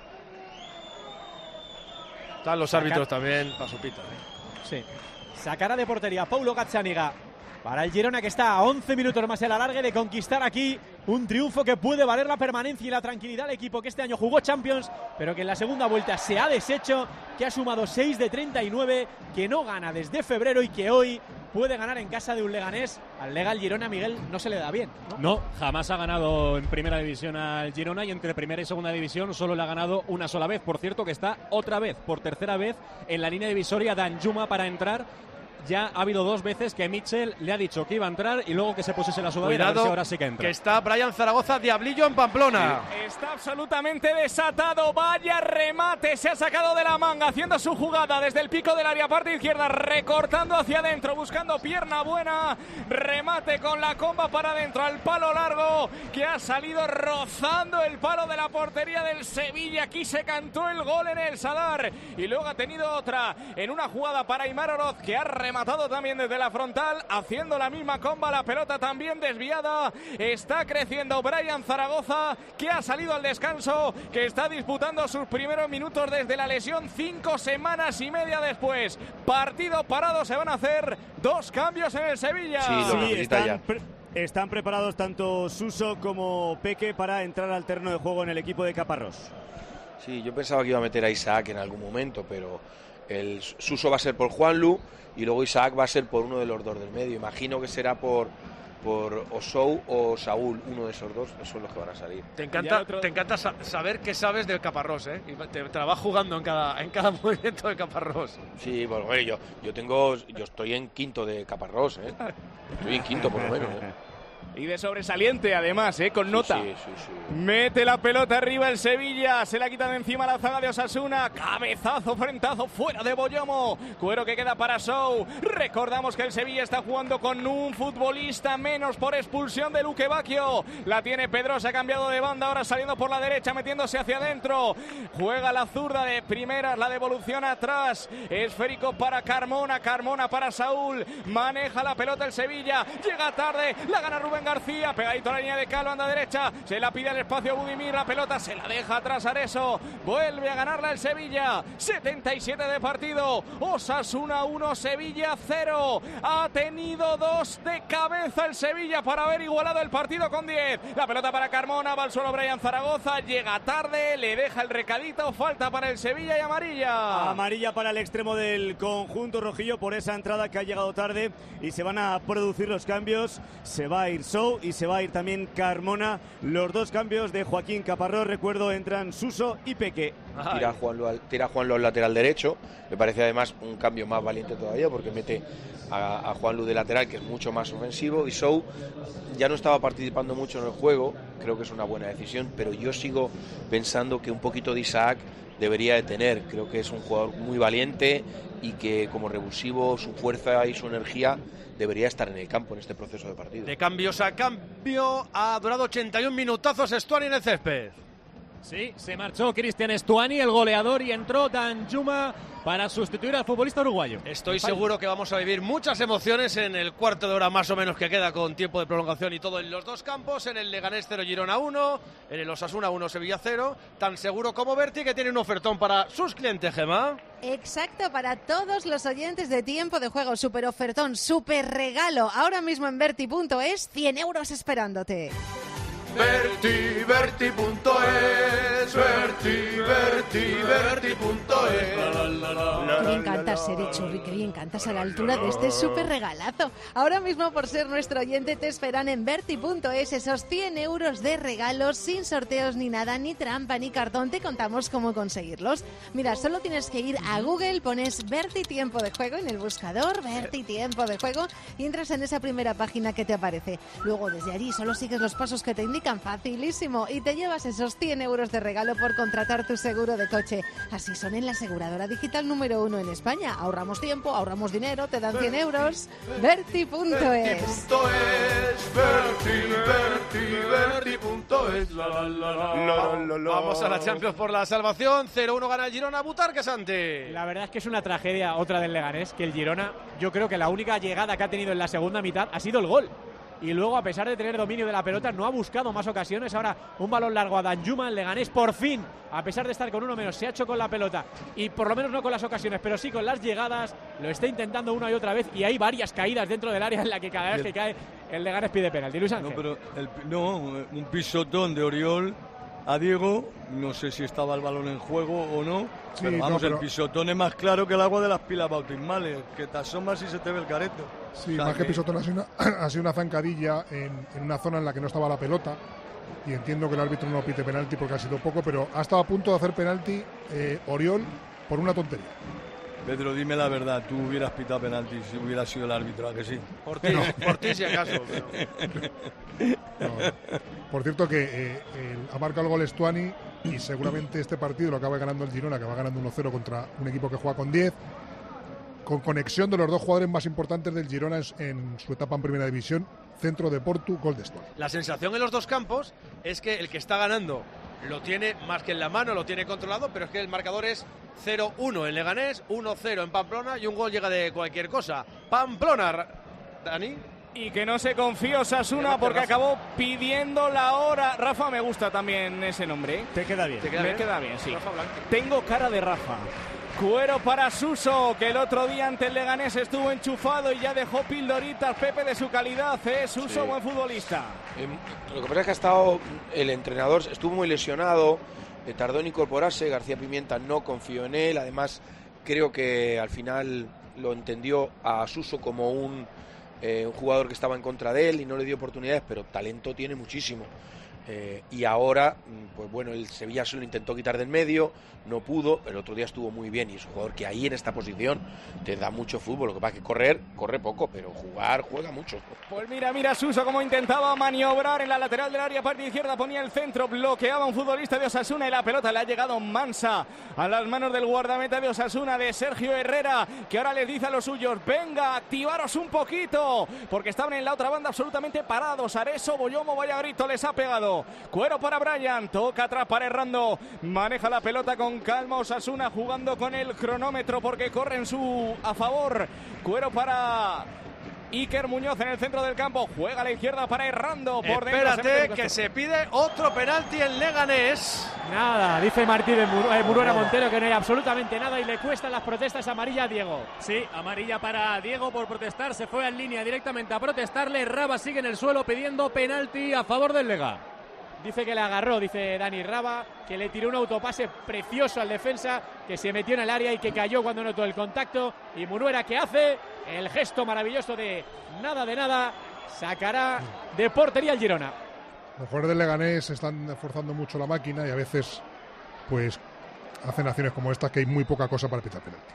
Están los árbitros también para su pita. Sí. Sacará de portería Paulo Gazzaniga para el Girona, que está a 11 minutos más el alargue de conquistar aquí Un triunfo que puede valer la permanencia y la tranquilidad al equipo que este año jugó Champions, pero que en la segunda vuelta se ha deshecho, que ha sumado 6 de 39, que no gana desde febrero y que hoy puede ganar en casa de un Leganés. Al Lega, el Girona, Miguel, no se le da bien, ¿no? No, jamás ha ganado en primera división al Girona, y entre primera y segunda división solo le ha ganado una sola vez. Por cierto, que está otra vez, por tercera vez, en la línea divisoria Danjuma para entrar. Ya ha habido 2 veces que Mitchell le ha dicho que iba a entrar y luego que se pusiese la sudadera. Cuidado, a ver si ahora sí que entra. Que está Brian Zaragoza, Diablillo en Pamplona. Sí. Está absolutamente desatado. Vaya remate, se ha sacado de la manga, haciendo su jugada desde el pico del área, parte izquierda, recortando hacia adentro, buscando pierna buena. Remate con la comba para adentro, al palo largo, que ha salido rozando el palo de la portería del Sevilla. Aquí se cantó el gol en el Sadar. Y luego ha tenido otra en una jugada para Aimar Oroz, que ha rematado también desde la frontal, haciendo la misma comba, la pelota también desviada. Está creciendo Brian Zaragoza, que ha salido al descanso, que está disputando sus primeros minutos desde la lesión 5 semanas y media después. Partido parado, se van a hacer 2 cambios en el Sevilla. Sí, están preparados tanto Suso como Peque para entrar al terreno de juego en el equipo de Caparrós. Sí, yo pensaba que iba a meter a Isaac en algún momento, pero el Suso va a ser por Juanlu y luego Isaac va a ser por uno de los 2 del medio. Imagino que será por Osou o Saúl, uno de esos 2, esos son los que van a salir. Te encanta saber qué sabes del Caparrós, ¿eh? Y te la vas jugando en cada movimiento del Caparrós. Sí, bueno, yo estoy en quinto de Caparrós, ¿eh? Estoy en quinto por lo menos, ¿eh? Y de sobresaliente, además, con nota. Sí. Mete la pelota arriba el Sevilla. Se la quita de encima la zaga de Osasuna. Cabezazo, frentazo, fuera de Boyomo. Cuero que queda para Sou. Recordamos que el Sevilla está jugando con un futbolista menos por expulsión de Luque Bacchio. La tiene Pedro, se ha cambiado de banda. Ahora saliendo por la derecha, metiéndose hacia adentro. Juega la zurda de primeras, la devolución atrás. Esférico para Carmona. Carmona para Saúl. Maneja la pelota el Sevilla. Llega tarde. La gana Rubén García, pegadito a la línea de Calo, anda derecha, se la pide al espacio a Budimir, la pelota se la deja atrás Areso, vuelve a ganarla el Sevilla, 77 de partido, Osasuna 1, Sevilla 0, ha tenido 2 de cabeza el Sevilla para haber igualado el partido con 10, la pelota para Carmona, va al suelo Brian Zaragoza, llega tarde, le deja el recadito, falta para el Sevilla y amarilla. Amarilla para el extremo del conjunto rojillo por esa entrada que ha llegado tarde y se van a producir los cambios, se va a ir Sou y se va a ir también Carmona. Los 2 cambios de Joaquín Caparrós, recuerdo, entran Suso y Peque. Tira Juanlu al lateral derecho. Me parece además un cambio más valiente todavía porque mete a Juanlu de lateral, que es mucho más ofensivo, y Sou ya no estaba participando mucho en el juego. Creo que es una buena decisión, pero yo sigo pensando que un poquito de Isaac debería de tener. Creo que es un jugador muy valiente y que como revulsivo su fuerza y su energía debería estar en el campo en este proceso de partido. De cambios a cambio, ha durado 81 minutazos Estuani en el césped. Sí, se marchó Cristian Estuani, el goleador, y entró Danjuma para sustituir al futbolista uruguayo. Estoy seguro que vamos a vivir muchas emociones en el cuarto de hora más o menos que queda con tiempo de prolongación y todo en los 2 campos, en el Leganés 0, Girona 1, en el Osasuna 1, Sevilla 0, tan seguro como Berti, que tiene un ofertón para sus clientes, Gemma. Exacto, para todos los oyentes de Tiempo de Juego, super ofertón, super regalo, ahora mismo en Berti.es, 100 euros esperándote. Berti.es, Berti.es. Qué bien cantas, Sere Churri, qué bien cantas a la altura de este súper regalazo. Ahora mismo, por ser nuestro oyente, te esperan en Berti.es esos 100 euros de regalos, sin sorteos ni nada, ni trampa, ni cartón. Te contamos cómo conseguirlos. Mira, solo tienes que ir a Google, pones Berti Tiempo de Juego en el buscador, Berti Tiempo de Juego, y entras en esa primera página que te aparece. Luego, desde allí, solo sigues los pasos que te indican, facilísimo, y te llevas esos 100 euros de regalo por contratar tu seguro de coche. Así son en la aseguradora digital número 1 en España. Ahorramos tiempo, ahorramos dinero, te dan 100 euros. Berti.es. Berti.es. Vamos a la Champions por la salvación. 0-1 gana el Girona. Butarque, Santi. La verdad es que es una tragedia otra del Leganés, que el Girona, yo creo que la única llegada que ha tenido en la segunda mitad ha sido el gol. y luego, a pesar de tener dominio de la pelota, no ha buscado más ocasiones. Ahora un balón largo a Danjuma. El Leganés, por fin, a pesar de estar con uno menos, se ha hecho con la pelota, y por lo menos no con las ocasiones, pero sí con las llegadas. Lo está intentando una y otra vez, y hay varias caídas dentro del área en la que cada vez que cae el Leganés pide penalti. Luis Ángel. Un pisotón de Oriol a Diego, no sé si estaba el balón en juego o no, Sí, pero vamos, pero el pisotón es más claro que el agua de las pilas bautismales, que te asomas y se te ve el careto. Sí, O sea, más que pisotón, ha sido una zancadilla en una zona en la que no estaba la pelota, y entiendo que el árbitro no pite penalti porque ha sido poco, pero ha estado a punto de hacer penalti Oriol por una tontería. Pedro, dime la verdad, tú hubieras pitado penalti si hubieras sido el árbitro, ¿a que sí? Por ti si acaso. Pero... No. Por cierto que ha marcado el gol Stuani, y seguramente este partido lo acaba ganando el Girona, que va ganando 1-0 contra un equipo que juega con 10, con conexión de los dos jugadores más importantes del Girona en su etapa en Primera División, centro de Portu, gol de Stuani. La sensación en los dos campos es que el que está ganando lo tiene más que en la mano, lo tiene controlado, pero es que el marcador es 0-1 en Leganés, 1-0 en Pamplona, y un gol llega de cualquier cosa. Pamplona, Dani. Y que no se confíe Osasuna porque acabó pidiendo la hora. Rafa, me gusta también ese nombre. Te queda bien. Me queda bien, sí. Tengo cara de Rafa. Cuero para Suso, que el otro día ante el Leganés estuvo enchufado y ya dejó pildoritas, Pepe, de su calidad. Suso, sí. Buen futbolista. Lo que pasa es que ha estado el entrenador, estuvo muy lesionado, tardó en incorporarse. García Pimienta no confió en él. Además, creo que al final lo entendió a Suso como un jugador que estaba en contra de él y no le dio oportunidades, pero talento tiene muchísimo. Y ahora, pues bueno, el Sevilla se lo intentó quitar del medio, no pudo, pero el otro día estuvo muy bien, y es un jugador que ahí en esta posición te da mucho fútbol. Lo que pasa es que corre poco, pero juega mucho. Pues mira Suso cómo intentaba maniobrar en la lateral del área, parte izquierda, ponía el centro, bloqueaba un futbolista de Osasuna y la pelota le ha llegado mansa a las manos del guardameta de Osasuna, de Sergio Herrera, que ahora les dice a los suyos: venga, activaros un poquito, porque estaban en la otra banda absolutamente parados. Areso, Boyomo, vaya grito les ha pegado. Cuero para Bryan, toca atrás para Errando, maneja la pelota con calma Osasuna, jugando con el cronómetro porque corre a favor. Cuero para Iker Muñoz en el centro del campo, juega a la izquierda para Errando. Por espérate, que se pide otro penalti en Leganés. Nada, dice Martín Muruera Montero que no hay absolutamente nada, y le cuestan las protestas amarilla a Diego. Sí, amarilla para Diego por protestar, se fue en línea directamente a protestarle. Raba sigue en el suelo pidiendo penalti a favor del Lega. Dice que le agarró, dice Dani Raba, que le tiró un autopase precioso al defensa, que se metió en el área y que cayó cuando notó el contacto. Y Muruera, que hace el gesto maravilloso de nada, sacará de portería al Girona. Los jugadores del Leganés están esforzando mucho la máquina y a veces pues hacen acciones como estas, que hay muy poca cosa para pitar penalti.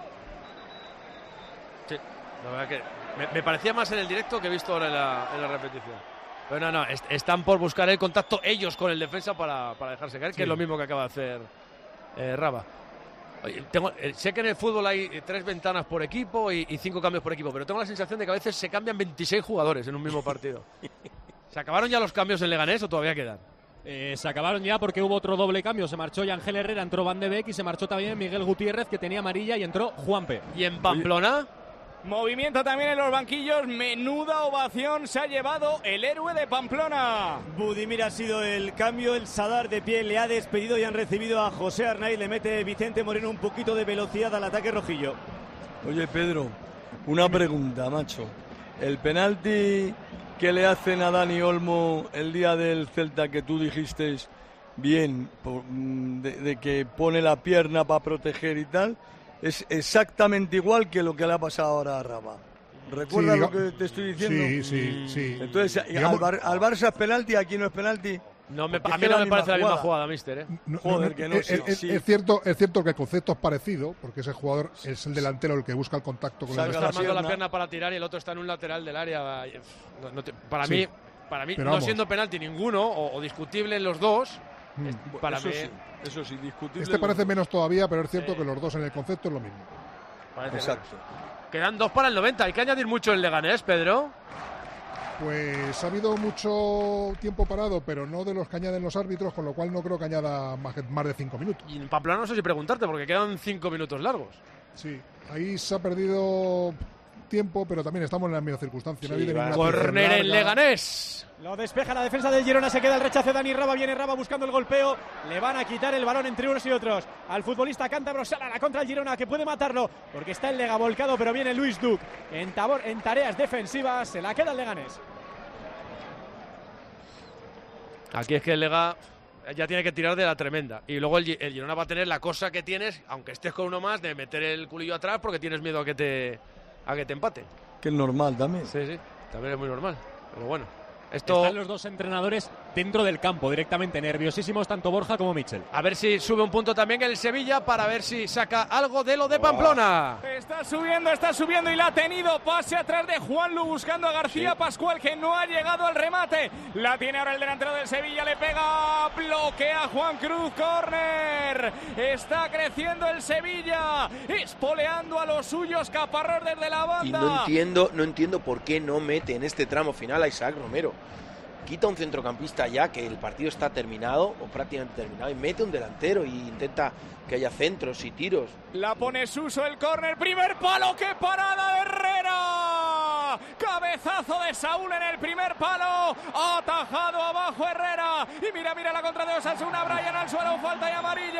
Sí, la verdad que me parecía más en el directo que he visto ahora en la repetición. Pero no, están por buscar el contacto ellos con el defensa para dejarse caer, que es lo mismo que acaba de hacer Raba. Oye, sé que en el fútbol hay 3 ventanas por equipo y 5 cambios por equipo, pero tengo la sensación de que a veces se cambian 26 jugadores en un mismo partido. ¿Se acabaron ya los cambios en Leganés o todavía quedan? Se acabaron ya porque hubo otro doble cambio. Se marchó Ángel Herrera, entró Van de Beek y se marchó también Miguel Gutiérrez, que tenía amarilla, y entró Juanpe. ¿Y en Pamplona? Movimiento también en los banquillos, menuda ovación se ha llevado el héroe de Pamplona. Budimir ha sido el cambio, el Sadar de pie le ha despedido y han recibido a José Arnaiz. Le mete Vicente Moreno un poquito de velocidad al ataque rojillo. Oye, Pedro, una pregunta, macho. El penalti que le hacen a Dani Olmo el día del Celta, que tú dijiste bien, de que pone la pierna para proteger y tal, es exactamente igual que lo que le ha pasado ahora a Raba. ¿Recuerdas lo que te estoy diciendo? Sí. Entonces, al Barça es penalti, aquí no es penalti. A mí no me parece la misma jugada, mister. Joder, que no. Es cierto que el concepto es parecido, porque ese jugador es el delantero el que busca el contacto con el está armando la pierna para tirar y el otro está en un lateral del área. Para mí, no siendo penalti ninguno o discutible en los dos. Para eso mí, eso sí, discutible. Este parece menos todavía, pero es cierto que los dos en el concepto es lo mismo. Exacto. Quedan 2 para el 90. Hay que añadir mucho en Leganés, Pedro. Pues ha habido mucho tiempo parado, pero no de los que añaden los árbitros, con lo cual no creo que añada más de 5 minutos. Y en Pamplona no sé si preguntarte, porque quedan 5 minutos largos. Sí, ahí se ha perdido tiempo, pero también estamos en la misma circunstancia. Sí, córner en Leganés. Lo despeja la defensa del Girona, se queda el rechace de Dani Raba, viene Raba buscando el golpeo, le van a quitar el balón entre unos y otros al futbolista cántabro, sale a la contra el Girona que puede matarlo porque está el Lega volcado, pero viene Luis Duc en tareas defensivas, se la queda el Leganés. Aquí es que el Lega ya tiene que tirar de la tremenda y luego el Girona va a tener la cosa que tienes, aunque estés con uno más, de meter el culillo atrás porque tienes miedo a que te empate. Que es normal también. Sí, también es muy normal, pero bueno. Están los dos entrenadores dentro del campo, directamente nerviosísimos, tanto Borja como Michel. A ver si sube un punto también el Sevilla para ver si saca algo de lo de Pamplona. Está subiendo y la ha tenido. Pase atrás de Juanlu buscando a García Pascual, que no ha llegado al remate. La tiene ahora el delantero del Sevilla, le pega, bloquea Juan Cruz, córner. Está creciendo el Sevilla, espoleando a los suyos, Caparrós desde la banda. Y no entiendo por qué no mete en este tramo final a Isaac Romero. Quita un centrocampista ya que el partido está terminado o prácticamente terminado y mete un delantero e intenta que haya centros y tiros. La pone Suso, el córner, primer palo, ¡qué parada de Herrera! Cabezazo de Saúl en el primer palo, atajado abajo Herrera y mira la contra de Osasuna, Brian al suelo, falta y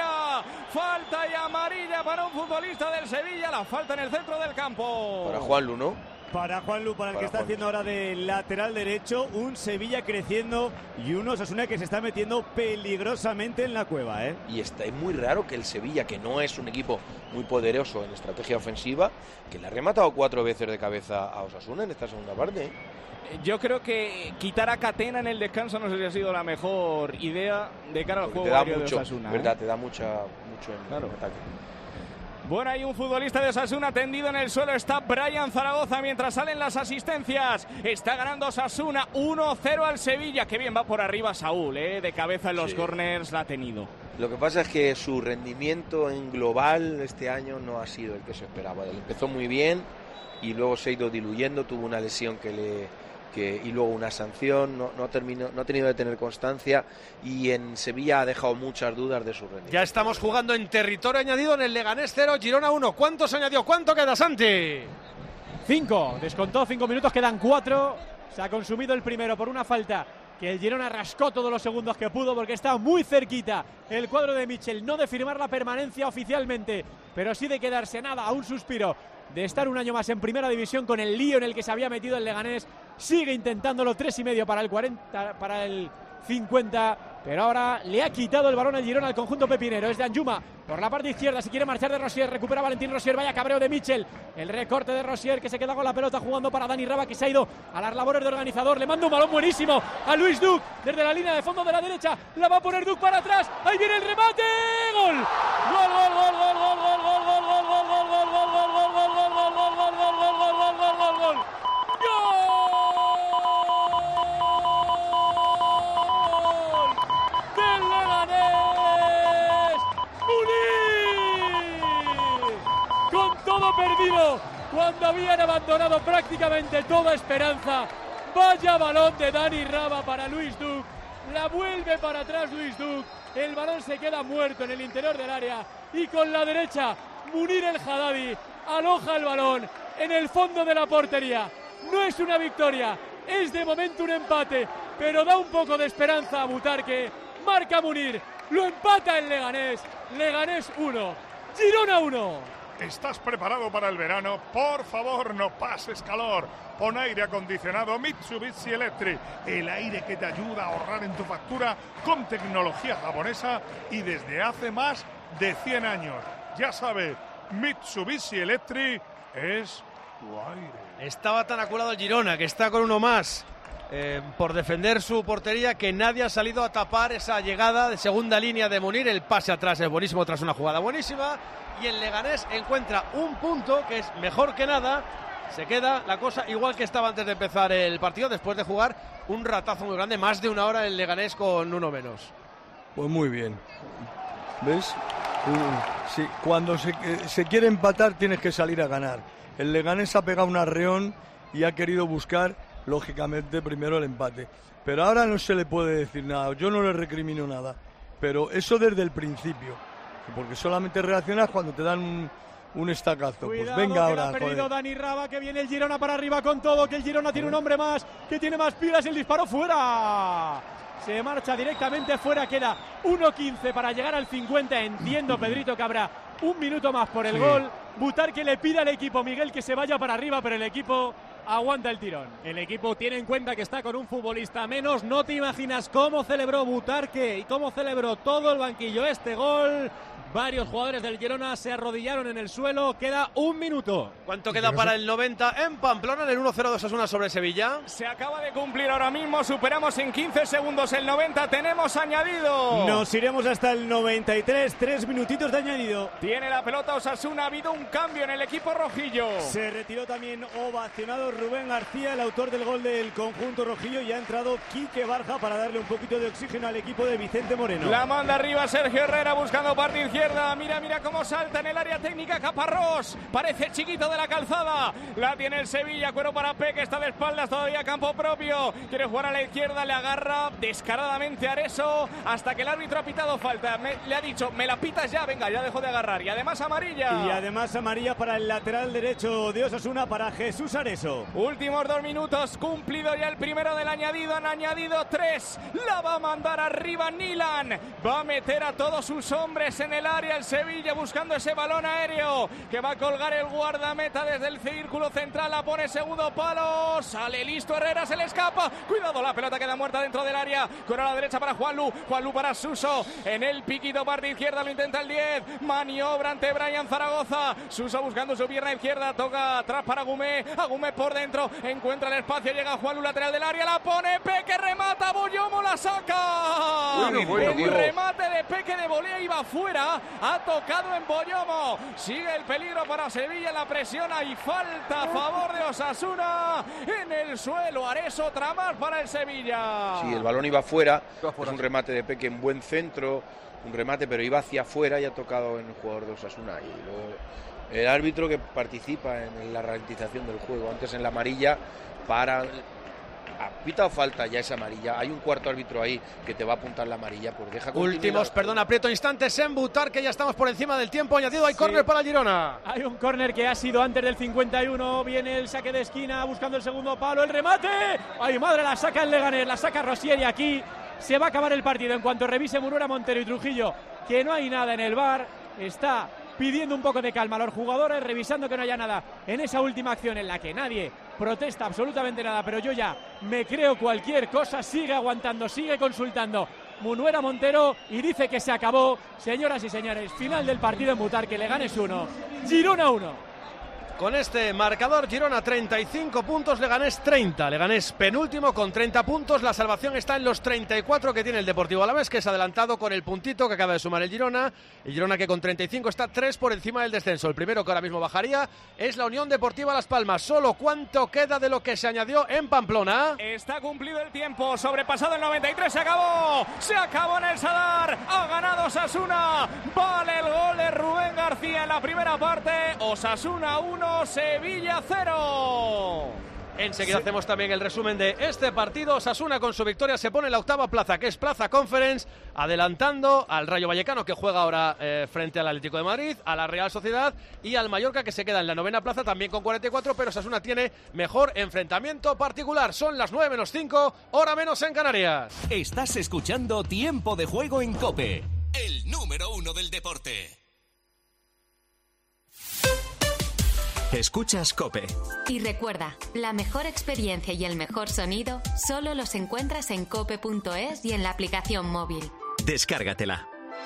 amarilla para un futbolista del Sevilla, la falta en el centro del campo. Para Juanlu, ¿no? Para Juanlu, para el que está haciendo ahora de lateral derecho, un Sevilla creciendo y un Osasuna que se está metiendo peligrosamente en la cueva, ¿eh? Y es muy raro que el Sevilla, que no es un equipo muy poderoso en estrategia ofensiva, que le ha rematado 4 veces de cabeza a Osasuna en esta segunda parte, ¿eh? Yo creo que quitar a Catena en el descanso no sé si ha sido la mejor idea de cara al juego aéreo de Osasuna. ¿Verdad? Te da mucho en el ataque. Bueno, hay un futbolista de Osasuna tendido en el suelo, está Brian Zaragoza mientras salen las asistencias. Está ganando Osasuna 1-0 al Sevilla. Qué bien va por arriba Saúl, de cabeza en los corners la ha tenido. Lo que pasa es que su rendimiento en global este año no ha sido el que se esperaba. Él empezó muy bien y luego se ha ido diluyendo, tuvo una lesión y luego una sanción, no ha tenido de tener constancia y en Sevilla ha dejado muchas dudas de su rendimiento. Ya estamos jugando en territorio añadido en el Leganés 0, Girona 1. ¿Cuántos añadió? ¿Cuánto queda, Santi? 5, descontó 5 minutos, quedan 4. Se ha consumido el primero por una falta que el Girona rascó todos los segundos que pudo porque está muy cerquita el cuadro de Michel, no de firmar la permanencia oficialmente, pero sí de quedarse nada, a un suspiro de estar un año más en primera división con el lío en el que se había metido el Leganés. Sigue intentándolo, 3,5 para el 40, para el 50, pero ahora le ha quitado el balón al Girona al conjunto pepinero. Es de Anjuma por la parte izquierda, si quiere marchar de Rosier, recupera Valentín Rosier, vaya cabreo de Michel, el recorte de Rosier que se queda con la pelota jugando para Dani Raba, que se ha ido a las labores de organizador, le manda un balón buenísimo a Luis Duc desde la línea de fondo de la derecha, la va a poner Duc para atrás, ahí viene el remate, gol, perdido cuando habían abandonado prácticamente toda esperanza. Vaya balón de Dani Raba para Luis Duc, la vuelve para atrás Luis Duc, el balón se queda muerto en el interior del área y con la derecha Munir El Haddadi aloja el balón en el fondo de la portería. No es una victoria, es de momento un empate, pero da un poco de esperanza a Butarque. Marca Munir, lo empata el Leganés, Leganés 1, Girona 1. ¿Estás preparado para el verano? Por favor, no pases calor. Pon aire acondicionado Mitsubishi Electric, el aire que te ayuda a ahorrar en tu factura con tecnología japonesa y desde hace más de 100 años. Ya sabes, Mitsubishi Electric es tu aire. Estaba tan acurado el Girona que está con uno más por defender su portería, que nadie ha salido a tapar esa llegada de segunda línea de Munir. El pase atrás es buenísimo tras una jugada buenísima. Y el Leganés encuentra un punto que es mejor que nada. Se queda la cosa igual que estaba antes de empezar el partido, después de jugar un ratazo muy grande, más de una hora el Leganés con uno menos. Pues muy bien. ¿Ves? Sí, cuando se quiere empatar tienes que salir a ganar. El Leganés ha pegado un arreón y ha querido buscar, lógicamente, primero el empate. Pero ahora no se le puede decir nada. Yo no le recrimino nada. Pero eso desde el principio. Porque solamente reaccionas cuando te dan un estacazo. Cuidado, Pues venga que ahora. la ha perdido Joder. Dani Raba, que viene el Girona para arriba con todo, que el Girona tiene un hombre más, que tiene más pilas, el disparo fuera. Se marcha directamente fuera, queda 1:15 para llegar al 50. Entiendo, Pedrito, que habrá un minuto más por el gol. Butarque le pide al equipo, Miguel, que se vaya para arriba, pero el equipo aguanta el tirón. El equipo tiene en cuenta que está con un futbolista menos. No te imaginas cómo celebró Butarque y cómo celebró todo el banquillo este gol. Varios jugadores del Girona se arrodillaron en el suelo. Queda un minuto. ¿Cuánto queda para el 90 en Pamplona, en el 1-0 de Osasuna sobre Sevilla? Se acaba de cumplir ahora mismo. Superamos en 15 segundos el 90. Tenemos añadido. Nos iremos hasta el 93. 3 minutitos de añadido. Tiene la pelota Osasuna. Ha habido un cambio en el equipo rojillo. Se retiró también ovacionado Rubén García, el autor del gol del conjunto rojillo, y ha entrado Quique Barja para darle un poquito de oxígeno al equipo de Vicente Moreno. La manda arriba Sergio Herrera buscando parte izquierda. Mira cómo salta en el área técnica Caparrós. Parece chiquito de la calzada. La tiene el Sevilla. Cuero para Peque. Está de espaldas todavía, campo propio. Quiere jugar a la izquierda. Le agarra descaradamente Areso hasta que el árbitro ha pitado falta. Le ha dicho, me la pitas ya. Venga, ya dejó de agarrar. Y además amarilla. Y además amarilla para el lateral derecho de Osasuna, para Jesús Areso. Últimos 2 minutos. Cumplido ya el primero del añadido. Han añadido 3. La va a mandar arriba Nilan. Va a meter a todos sus hombres en el área el Sevilla buscando ese balón aéreo que va a colgar el guardameta desde el círculo central. La pone segundo palo. Sale listo Herrera, se le escapa. Cuidado, la pelota queda muerta dentro del área. Con a la derecha para Juanlu. Juanlu para Suso. En el piquito parte izquierda lo intenta el 10. Maniobra ante Brian Zaragoza. Suso buscando su pierna izquierda. Toca atrás para Agumé. Agumé por dentro. Encuentra el espacio. Llega Juanlu lateral del área. La pone Peque. Remata. Boyomo la saca. El remate de Peque de volea iba fuera. Ha tocado en Boyomo. Sigue el peligro para Sevilla. La presiona y falta a favor de Osasuna. En el suelo. Areso, otra más para el Sevilla. Sí, el balón iba fuera. Es un remate de Peque en buen centro. Un remate, pero iba hacia afuera y ha tocado en el jugador de Osasuna. Y luego el árbitro que participa en la ralentización del juego. Antes en la amarilla para... Ha pitado falta, ya es amarilla. Hay un cuarto árbitro ahí que te va a apuntar la amarilla. Pues deja últimos, perdón, aprieto instantes en Butarque, ya estamos por encima del tiempo añadido. Hay córner para el Girona. Hay un córner que ha sido antes del 51. Viene el saque de esquina buscando el segundo palo. El remate. ¡Ay, madre! La saca el Leganés, la saca Rosier y aquí se va a acabar el partido. En cuanto revise Munuera, Montero y Trujillo, que no hay nada en el VAR, está pidiendo un poco de calma a los jugadores, revisando que no haya nada en esa última acción en la que nadie protesta absolutamente nada, pero yo ya me creo cualquier cosa. Sigue aguantando, sigue consultando Munuera Montero y dice que se acabó. Señoras y señores, final del partido en Butarque. Leganés 1, Girona 1. Con este marcador, Girona 35 puntos, Leganés 30. Leganés penúltimo con 30 puntos. La salvación está en los 34 que tiene el Deportivo Alavés, que es adelantado con el puntito que acaba de sumar el Girona. El Girona, que con 35 está 3 por encima del descenso. El primero que ahora mismo bajaría es la Unión Deportiva Las Palmas. Solo cuánto queda de lo que se añadió en Pamplona. Está cumplido el tiempo, sobrepasado el 93, se acabó. Se acabó en el Sadar. Ha ganado Osasuna. Vale el gol de Rubén García en la primera parte. Osasuna 1. Sevilla 0. Enseguida hacemos también el resumen de este partido. Osasuna con su victoria se pone en la octava plaza, que es Plaza Conference, adelantando al Rayo Vallecano, que juega ahora frente al Atlético de Madrid, a la Real Sociedad y al Mallorca, que se queda en la novena plaza también con 44, pero Osasuna tiene mejor enfrentamiento particular. Son las 9 menos 5, hora menos en Canarias. Estás escuchando Tiempo de Juego en COPE, el número 1 del deporte. Escuchas COPE. Y recuerda, la mejor experiencia y el mejor sonido solo los encuentras en cope.es y en la aplicación móvil. Descárgatela.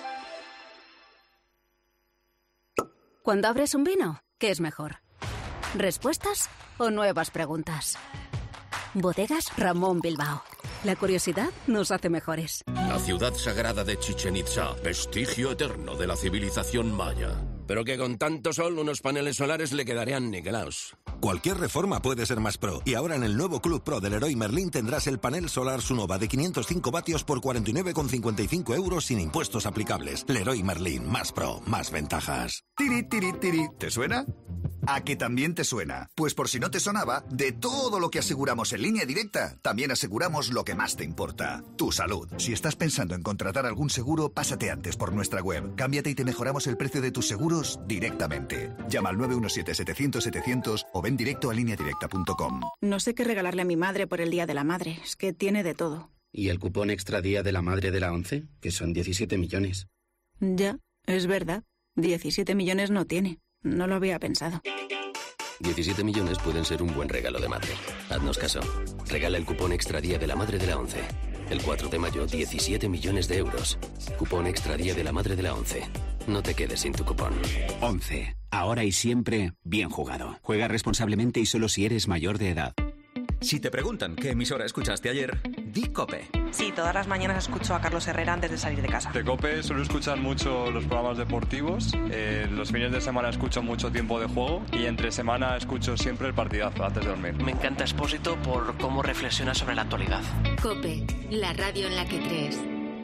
Cuando abres un vino, ¿qué es mejor? ¿Respuestas o nuevas preguntas? Bodegas Ramón Bilbao. La curiosidad nos hace mejores. La ciudad sagrada de Chichén Itzá, vestigio eterno de la civilización maya. Pero que con tanto sol unos paneles solares le quedarían niquelaos. Cualquier reforma puede ser más pro. Y ahora en el nuevo Club Pro del Leroy Merlin tendrás el panel solar Sunova de 505 vatios por 49,55 euros sin impuestos aplicables. Leroy Merlin, más pro, más ventajas. Tiri, tiri, tiri. ¿Te suena? ¿A que también te suena? Pues por si no te sonaba, de todo lo que aseguramos en Línea Directa, también aseguramos lo que más te importa, tu salud. Si estás pensando en contratar algún seguro, pásate antes por nuestra web. Cámbiate y te mejoramos el precio de tus seguros directamente. Llama al 917-700-700 o ven directo a lineadirecta.com. No sé qué regalarle a mi madre por el Día de la Madre. Es que tiene de todo. ¿Y el cupón extra Día de la Madre de la ONCE? Que son 17 millones. Ya, es verdad. 17 millones no tiene. No lo había pensado. 17 millones pueden ser un buen regalo de madre. Haznos caso. Regala el cupón extra Día de la Madre de la ONCE. El 4 de mayo, 17 millones de euros. Cupón extra Día de la Madre de la ONCE. No te quedes sin tu cupón. 11. Ahora y siempre, bien jugado. Juega responsablemente y solo si eres mayor de edad. Si te preguntan qué emisora escuchaste ayer, di COPE. Sí, todas las mañanas escucho a Carlos Herrera antes de salir de casa. De COPE suelo escuchar mucho los programas deportivos. Los fines de semana escucho mucho Tiempo de Juego y entre semana escucho siempre el partidazo antes de dormir. Me encanta Expósito por cómo reflexiona sobre la actualidad. COPE, la radio en la que crees.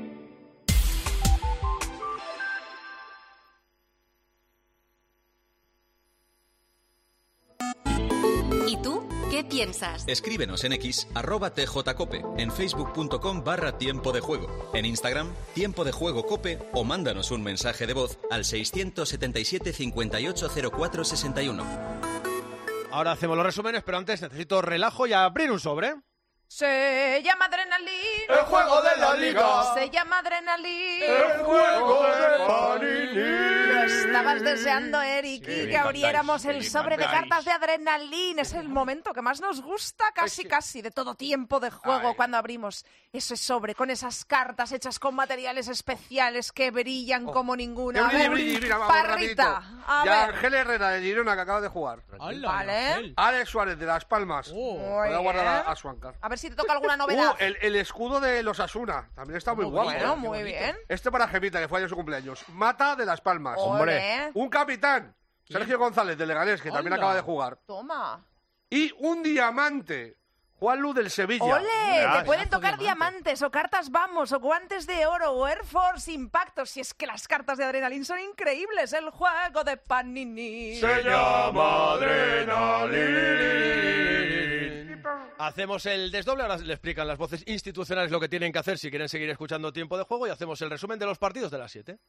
¿Y tú? ¿Qué piensas? Escríbenos en X, @tjcope, en facebook.com/tiempo de juego, en Instagram, Tiempo de Juego Cope, o mándanos un mensaje de voz al 677 5804 61. Ahora hacemos los resúmenes, pero antes necesito relajo y abrir un sobre. Se llama Adrenalina. El juego de la liga. Se llama Adrenalina. El juego de Panini. Lo estabas deseando, Eric, Sí, que abriéramos el me sobre de encantáis. cartas de Adrenalina. Es el momento que más nos gusta, casi de todo tiempo de juego, cuando abrimos ese sobre con esas cartas hechas con materiales especiales que brillan como ninguna. A ver, Mira, vamos, Parrita, rapidito. a Ya ver. Ángel Herrera de Girona, que acaba de jugar. Vale. Alex Suárez de Las Palmas. Muy Voy a guardar bien. a Suancar. A ver si te toca alguna novedad. El escudo de los Asuna. También está muy guapo. Bueno, muy bien. Este para Gemita, que fue ayer su cumpleaños. Mata de Las Palmas. Hombre. Un capitán. Sergio González de Leganés, que también Hola. acaba de jugar. Toma. Y un diamante. Juanlu del Sevilla. ¡Ole! Te pueden tocar diamantes o cartas Vamos o guantes de oro o Air Force Impacto. Si es que las cartas de Adrenalin son increíbles. El juego de Panini. Se llama Adrenalin. Hacemos el desdoble, ahora le explican las voces institucionales lo que tienen que hacer si quieren seguir escuchando Tiempo de Juego y hacemos el resumen de los partidos de las 7.